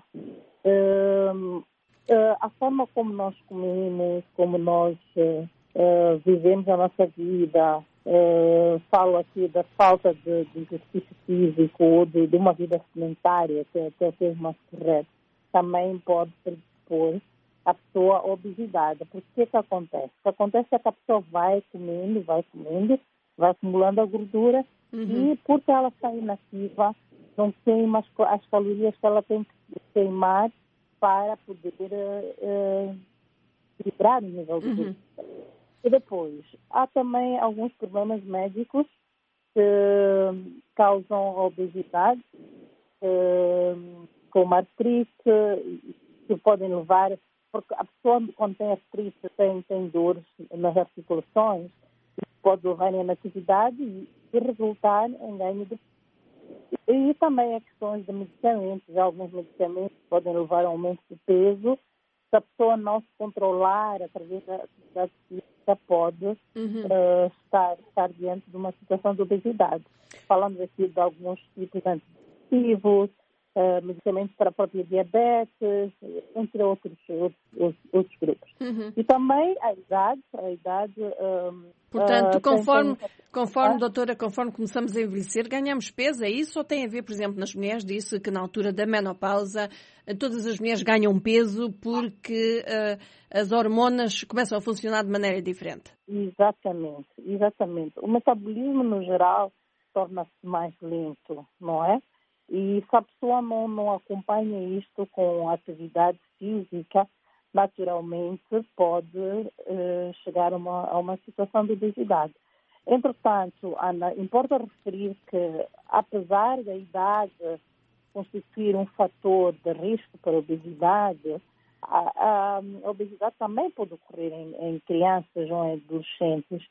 Um, uh, a forma como nós comemos, como nós uh, uh, vivemos a nossa vida. Uh, falo aqui da falta de, de exercício físico ou de, de uma vida sedentária, que é o termo mais correto, também pode predispor a pessoa à obesidade. Porque o que, que acontece? O que acontece é que a pessoa vai comendo, vai comendo, vai acumulando a gordura uhum. e porque ela está inativa, não queima as, as calorias que ela tem que queimar para poder uh, equilibrar o nível de gordura. Uhum. E depois, há também alguns problemas médicos que causam obesidade, como artrite, que podem levar, porque a pessoa quando tem artrite tem, tem dores nas articulações, pode levar em inatividade e, e resultar em ganho de peso. E também há questões de medicamentos, alguns medicamentos podem levar a aumento de peso. Se a pessoa não se controlar através da atividade física, pode uhum. uh, estar, estar diante de uma situação de obesidade. Falamos aqui de alguns tipos de antidepressivos, uh, medicamentos para a própria diabetes, entre outros, outros, outros grupos. Uhum. E também a idade, a idade... Um, Portanto, uh, conforme, tem, tem... conforme, doutora, conforme começamos a envelhecer, ganhamos peso, é isso? Ou tem a ver, por exemplo, nas mulheres, disse que na altura da menopausa todas as mulheres ganham peso porque uh, as hormonas começam a funcionar de maneira diferente? Exatamente, exatamente. O metabolismo, no geral, torna-se mais lento, não é? E se a pessoa não, não acompanha isto com atividade física, naturalmente pode uh, chegar a uma, a uma situação de obesidade. Entretanto, Ana, importa referir que, apesar da idade constituir um fator de risco para a obesidade, a, a obesidade também pode ocorrer em, em crianças ou em adolescentes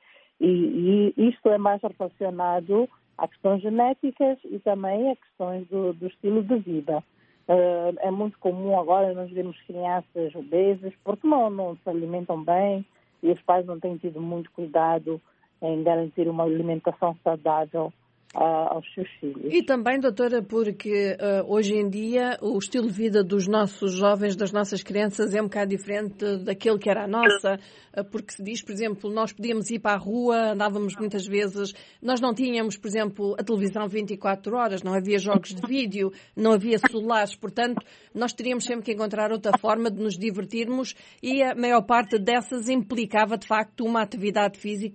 e, e isto é mais relacionado a questões genéticas e também a questões do, do estilo de vida. Uh, é muito comum agora nós vermos crianças obesas porque não, não se alimentam bem e os pais não têm tido muito cuidado em garantir uma alimentação saudável uh, aos seus filhos. E também, doutora, porque uh, hoje em dia o estilo de vida dos nossos jovens, das nossas crianças é um bocado diferente daquele que era a nossa, uh, porque se diz, por exemplo, nós podíamos ir para a rua, andávamos muitas vezes, nós não tínhamos, por exemplo, a televisão vinte e quatro horas, não havia jogos de vídeo, não havia celulares, portanto, nós teríamos sempre que encontrar outra forma de nos divertirmos e a maior parte dessas implicava, de facto, uma atividade física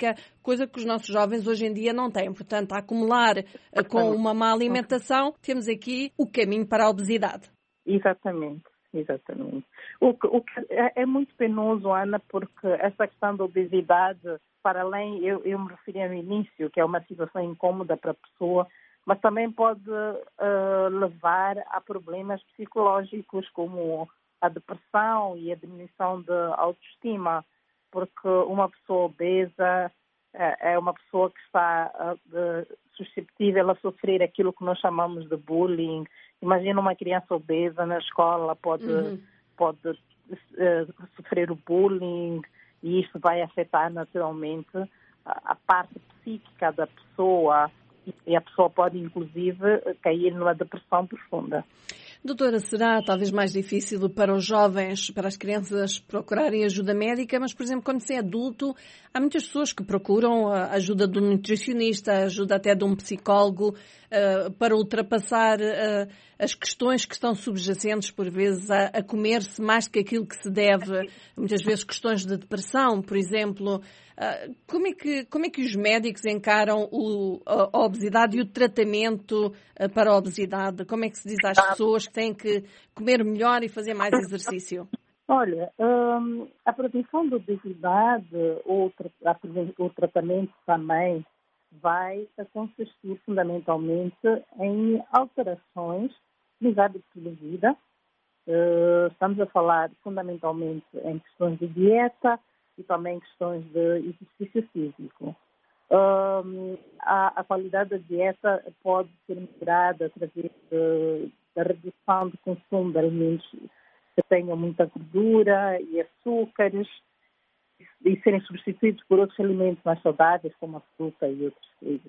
coisa que os nossos jovens hoje em dia não têm. Portanto, a acumular com uma má alimentação, temos aqui o caminho para a obesidade. Exatamente, exatamente. O que, o que é, é muito penoso, Ana, porque essa questão da obesidade, para além, eu, eu me referi no início, que é uma situação incômoda para a pessoa, mas também pode uh, levar a problemas psicológicos como a depressão e a diminuição da autoestima, porque uma pessoa obesa é, é uma pessoa que está uh, suscetível a sofrer aquilo que nós chamamos de bullying. Imagina uma criança obesa na escola, pode, uhum. pode uh, sofrer o bullying, e isso vai afetar naturalmente a, a parte psíquica da pessoa, e a pessoa pode, inclusive, cair numa depressão profunda. Doutora, será talvez mais difícil para os jovens, para as crianças procurarem ajuda médica, mas, por exemplo, quando se é adulto, há muitas pessoas que procuram a ajuda de um nutricionista, a ajuda até de um psicólogo, uh, para ultrapassar uh, as questões que estão subjacentes, por vezes, a, a comer-se mais do que aquilo que se deve. Muitas vezes questões de depressão, por exemplo. Uh, como é que, como é que os médicos encaram o, a, a obesidade e o tratamento uh, para a obesidade? Como é que se diz às pessoas que têm que comer melhor e fazer mais exercício? Olha, um, a prevenção da obesidade ou tra- o tratamento também vai consistir fundamentalmente em alterações nos hábitos de vida. Uh, estamos a falar fundamentalmente em questões de dieta e também questões de exercício físico. Um, a, a qualidade da dieta pode ser melhorada através de, da redução do consumo de alimentos que tenham muita gordura e açúcares e serem substituídos por outros alimentos mais saudáveis, como a fruta e outros coisas.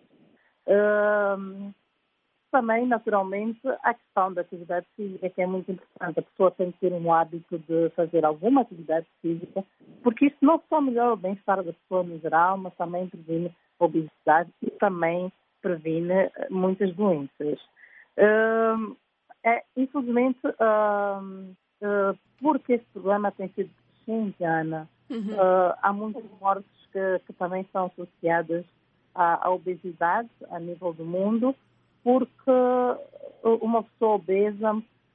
Um, também, naturalmente, a questão da atividade física, que é muito importante. A pessoa tem que ter um hábito de fazer alguma atividade física, porque isso não só melhora o bem-estar da pessoa no geral, mas também previne a obesidade e também previne muitas doenças. Uh, é, infelizmente, uh, uh, porque esse problema tem sido crescente, Ana, uhum. uh, há muitas mortes que, que também são associadas à, à obesidade a nível do mundo, porque uma pessoa obesa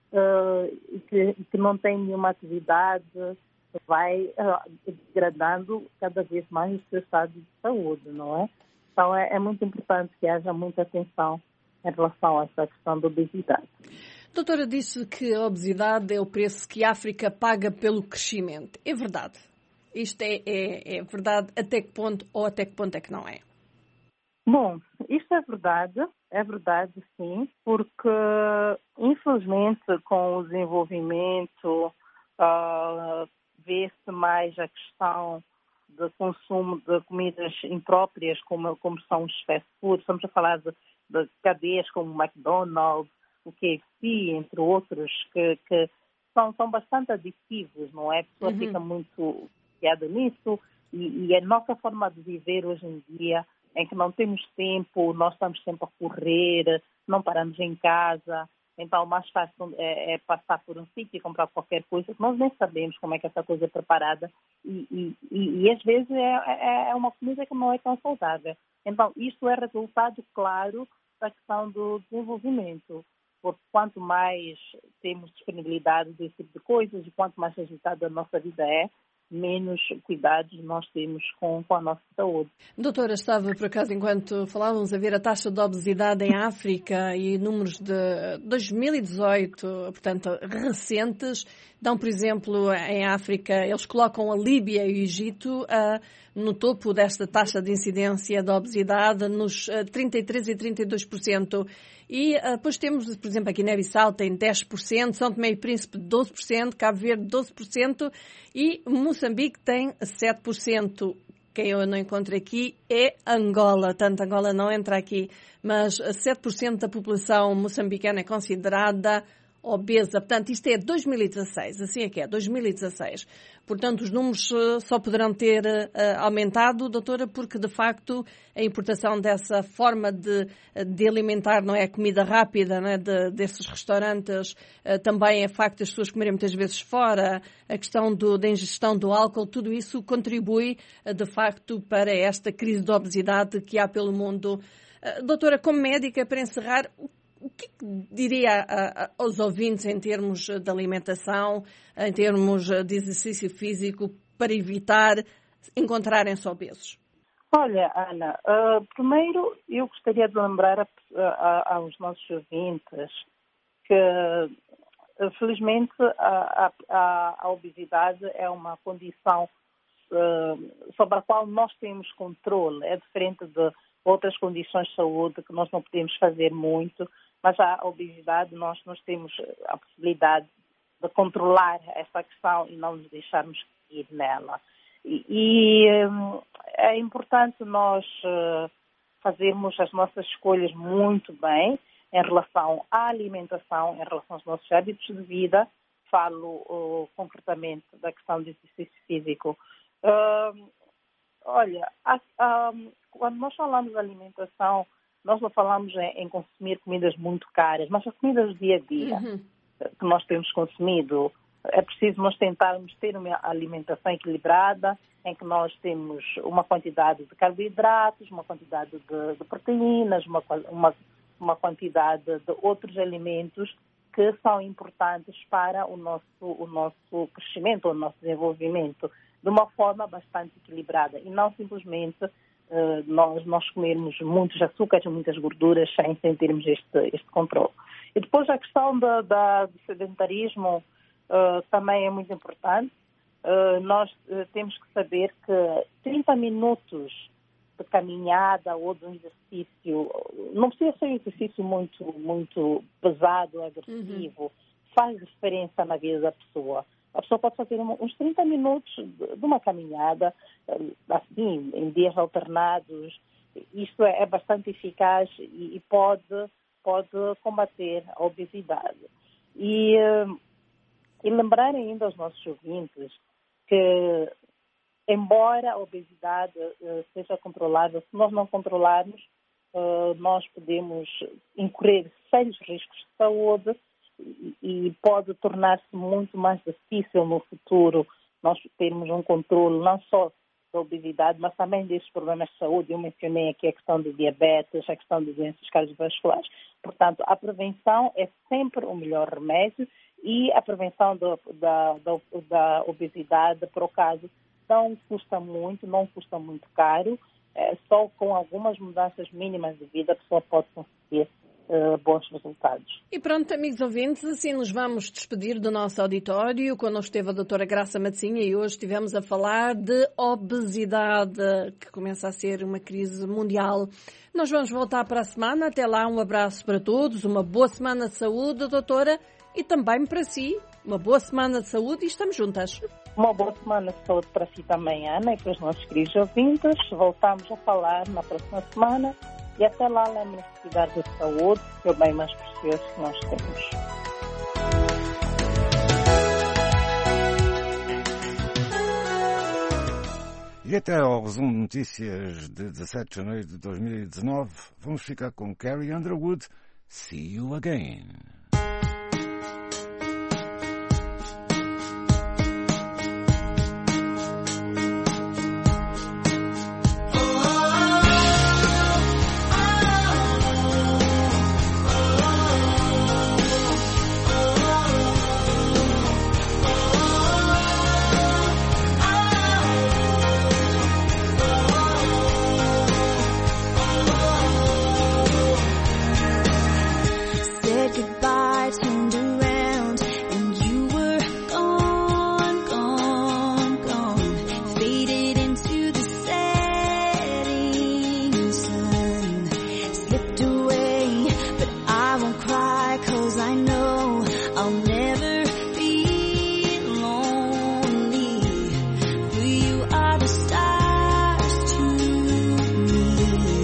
uh, que, que não tem nenhuma atividade vai uh, degradando cada vez mais o seu estado de saúde, não é? Então é, é muito importante que haja muita atenção em relação a essa questão da obesidade. Doutora, disse que a obesidade é o preço que a África paga pelo crescimento. É verdade? Isto é, é, é verdade até que ponto ou até que ponto é que não é? Bom, isto é verdade, é verdade sim, porque infelizmente com o desenvolvimento uh, vê-se mais a questão do consumo de comidas impróprias, como, como são os fast food. Estamos a falar de, de cadeias como o McDonald's, o K F C, entre outros, que, que são, são bastante aditivos, não é? A pessoa uhum. fica muito viciada nisso e, e a nossa forma de viver hoje em dia, em que não temos tempo, nós estamos sempre a correr, não paramos em casa, então o mais fácil é, é passar por um sítio e comprar qualquer coisa, que nós nem sabemos como é que essa coisa é preparada e, e, e, e às vezes é, é uma comida que não é tão saudável. Então isto é resultado, claro, da questão do desenvolvimento, porque quanto mais temos disponibilidade desse tipo de coisas e quanto mais agitada a nossa vida é, menos cuidados nós temos com, com a nossa saúde. Doutora, estava por acaso, enquanto falávamos, a ver a taxa de obesidade em África e números de dois mil e dezoito, portanto, recentes, dão, por exemplo, em África, eles colocam a Líbia e o Egito uh, no topo desta taxa de incidência da obesidade, nos uh, trinta e três por cento e trinta e dois por cento. E uh, depois temos, por exemplo, aqui na Bissau tem dez por cento, São Tomé e Príncipe doze por cento, Cabo Verde doze por cento e Moçambique tem sete por cento. Quem eu não encontro aqui é Angola, tanto Angola não entra aqui, mas sete por cento da população moçambicana é considerada obesa. Portanto, isto é dois mil e dezasseis, assim é que é, dois mil e dezasseis. Portanto, os números só poderão ter uh, aumentado, doutora, porque, de facto, a importação dessa forma de, de alimentar, não é, comida rápida, não é, de, desses restaurantes, uh, também é facto das pessoas comerem muitas vezes fora, a questão do, da ingestão do álcool, tudo isso contribui, uh, de facto, para esta crise de obesidade que há pelo mundo. Uh, doutora, como médica, para encerrar, o que diria a, a, aos ouvintes em termos de alimentação, em termos de exercício físico, para evitar encontrarem-se obesos? Olha, Ana, uh, primeiro eu gostaria de lembrar a, a, aos nossos ouvintes que, uh, felizmente, a, a, a obesidade é uma condição uh, sobre a qual nós temos controle. É diferente de outras condições de saúde que nós não podemos fazer muito, mas a obesidade nós, nós temos a possibilidade de controlar essa questão e não nos deixarmos cair nela. E, e um, é importante nós uh, fazermos as nossas escolhas muito bem em relação à alimentação, em relação aos nossos hábitos de vida. Falo uh, concretamente da questão do exercício físico. Uh, olha, a, a, quando nós falamos de alimentação, nós não falamos em, em consumir comidas muito caras, mas as comidas do dia a dia uhum. que nós temos consumido. É preciso nós tentarmos ter uma alimentação equilibrada, em que nós temos uma quantidade de carboidratos, uma quantidade de, de proteínas, uma, uma, uma quantidade de outros alimentos que são importantes para o nosso, o nosso crescimento, o nosso desenvolvimento, de uma forma bastante equilibrada e não simplesmente Uh, nós, nós comermos muitos açúcares, muitas gorduras sem, sem termos este, este controle. E depois a questão da, da, do sedentarismo uh, também é muito importante. Uh, nós uh, temos que saber que trinta minutos de caminhada ou de um exercício, não precisa ser um exercício muito, muito pesado, agressivo, uhum. faz diferença na vida da pessoa. A pessoa pode fazer uns trinta minutos de uma caminhada, assim, em dias alternados. Isto é bastante eficaz e pode, pode combater a obesidade. E, e lembrar ainda aos nossos ouvintes que, embora a obesidade seja controlada, se nós não controlarmos, nós podemos incorrer sérios riscos de saúde, e pode tornar-se muito mais difícil no futuro nós termos um controle não só da obesidade, mas também desses problemas de saúde. Eu mencionei aqui a questão de diabetes, a questão de doenças cardiovasculares. Portanto, a prevenção é sempre o melhor remédio e a prevenção do, da, da, da obesidade, por acaso, não custa muito, não custa muito caro. É, só com algumas mudanças mínimas de vida a pessoa pode conseguir Uh, bons resultados. E pronto, amigos ouvintes, assim nos vamos despedir do nosso auditório. Connosco esteve a doutora Graça Matosinha e hoje estivemos a falar de obesidade, que começa a ser uma crise mundial. Nós vamos voltar para a semana. Até lá, um abraço para todos, uma boa semana de saúde, doutora, e também para si, uma boa semana de saúde e estamos juntas. Uma boa semana de saúde para si também, Ana, e para os nossos queridos ouvintes. Voltamos a falar na próxima semana. E até lá, lembre-se de cuidar da saúde, que é o bem mais precioso que nós temos. E até ao resumo de notícias de dezassete de janeiro de dois mil e dezanove, vamos ficar com Carrie Underwood. See you again.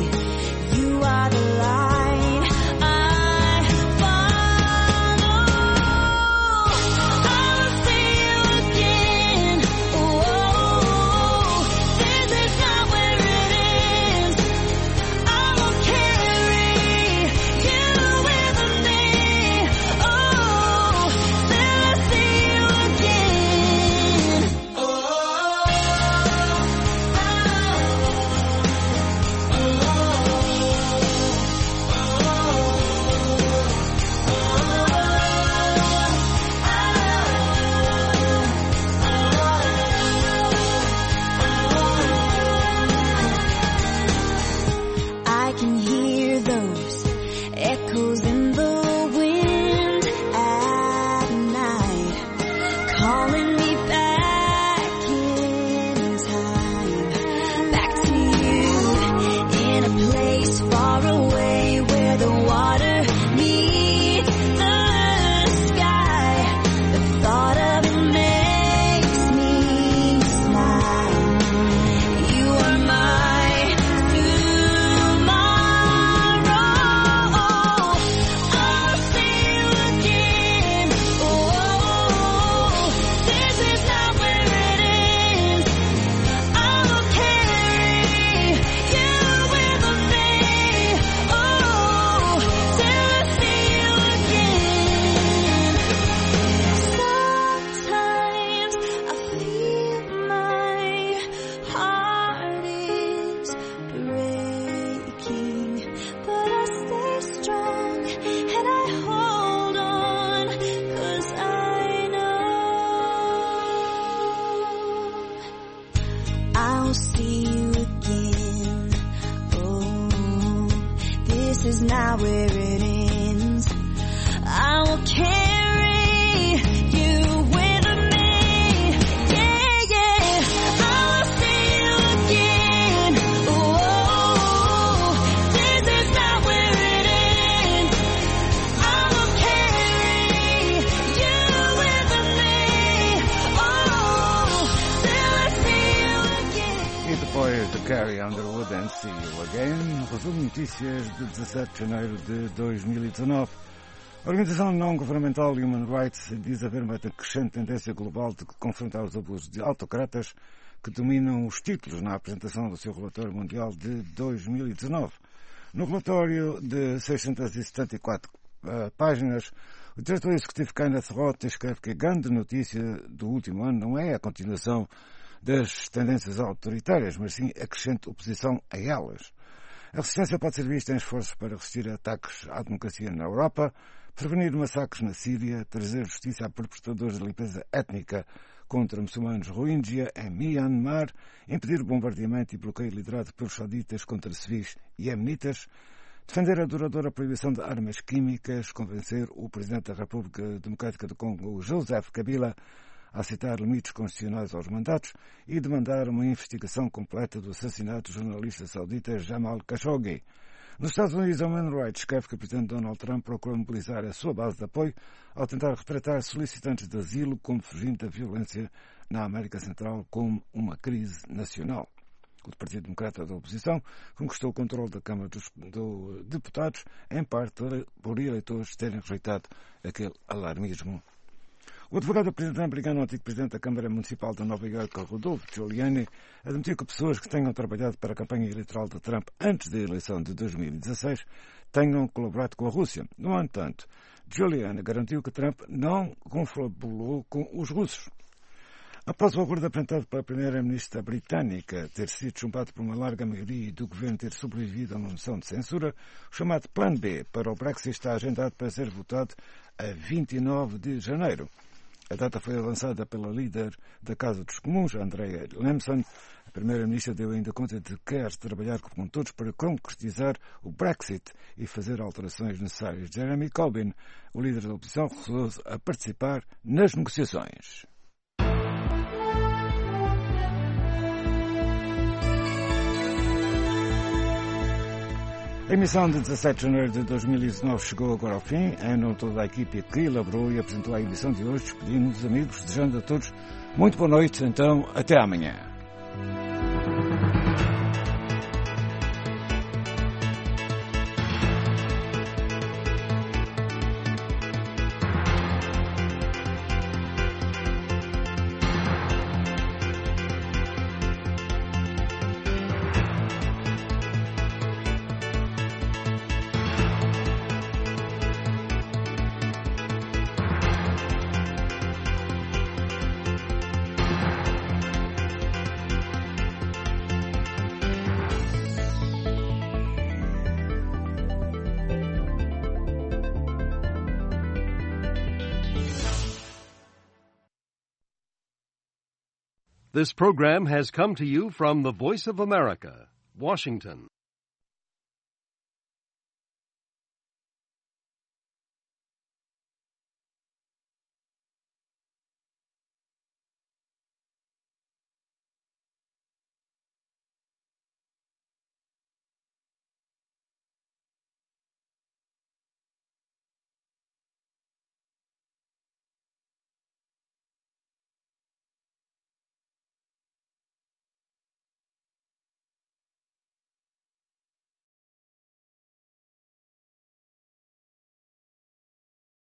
Follow not where it ends. I will carry you with me. Yeah, yeah. I will see you again. Oh, this is not where it ends. I will carry you with me. Oh, till I see you again. E depois de Carrie Underwood and See You Again, resumo notícias de dezassete de janeiro de dois mil e dezanove. A organização não-governamental Human Rights diz haver uma crescente tendência global de confrontar os abusos de autocratas que dominam os títulos na apresentação do seu relatório mundial de dois mil e dezanove. No relatório de seiscentas e setenta e quatro uh, páginas, o diretor executivo Kenneth Roth escreve que a grande notícia do último ano não é a continuação das tendências autoritárias, mas sim a crescente oposição a elas. A resistência pode ser vista em esforços para resistir a ataques à democracia na Europa, prevenir massacres na Síria, trazer justiça a perpetradores de limpeza étnica contra muçulmanos Rohingya em Myanmar, impedir o bombardeamento e bloqueio liderado pelos sauditas contra civis iemenitas, defender a duradoura proibição de armas químicas, convencer o Presidente da República Democrática do Congo, Joseph Kabila, a aceitar limites constitucionais aos mandatos e demandar uma investigação completa do assassinato do jornalista saudita Jamal Khashoggi. Nos Estados Unidos, a Human Rights escreve que o Presidente Donald Trump procura mobilizar a sua base de apoio ao tentar retratar solicitantes de asilo como fugindo da violência na América Central como uma crise nacional. O Partido Democrata da Oposição conquistou o controle da Câmara dos do Deputados, em parte por eleitores terem rejeitado aquele alarmismo. O advogado do presidente americano, antigo presidente da Câmara Municipal de Nova Iorque, Rudolph Giuliani, admitiu que pessoas que tenham trabalhado para a campanha eleitoral de Trump antes da eleição de dois mil e dezasseis tenham colaborado com a Rússia. No entanto, Giuliani garantiu que Trump não confabulou com os russos. Após o acordo apresentado pela primeira-ministra britânica ter sido chumbado por uma larga maioria e do governo ter sobrevivido a uma moção de censura, o chamado Plano B para o Brexit está agendado para ser votado a vinte e nove de janeiro. A data foi avançada pela líder da Casa dos Comuns, Andrea Leadsom. A primeira-ministra deu ainda conta de que quer trabalhar com todos para concretizar o Brexit e fazer alterações necessárias. Jeremy Corbyn, o líder da oposição, recusou-se a participar nas negociações. A emissão de dezassete de janeiro de dois mil e dezanove chegou agora ao fim. Em nome de toda a equipe que elaborou e apresentou a edição de hoje, despedimos-nos, amigos, desejando a todos muito boa noite. Então, até amanhã. This program has come to you from the Voice of America, Washington.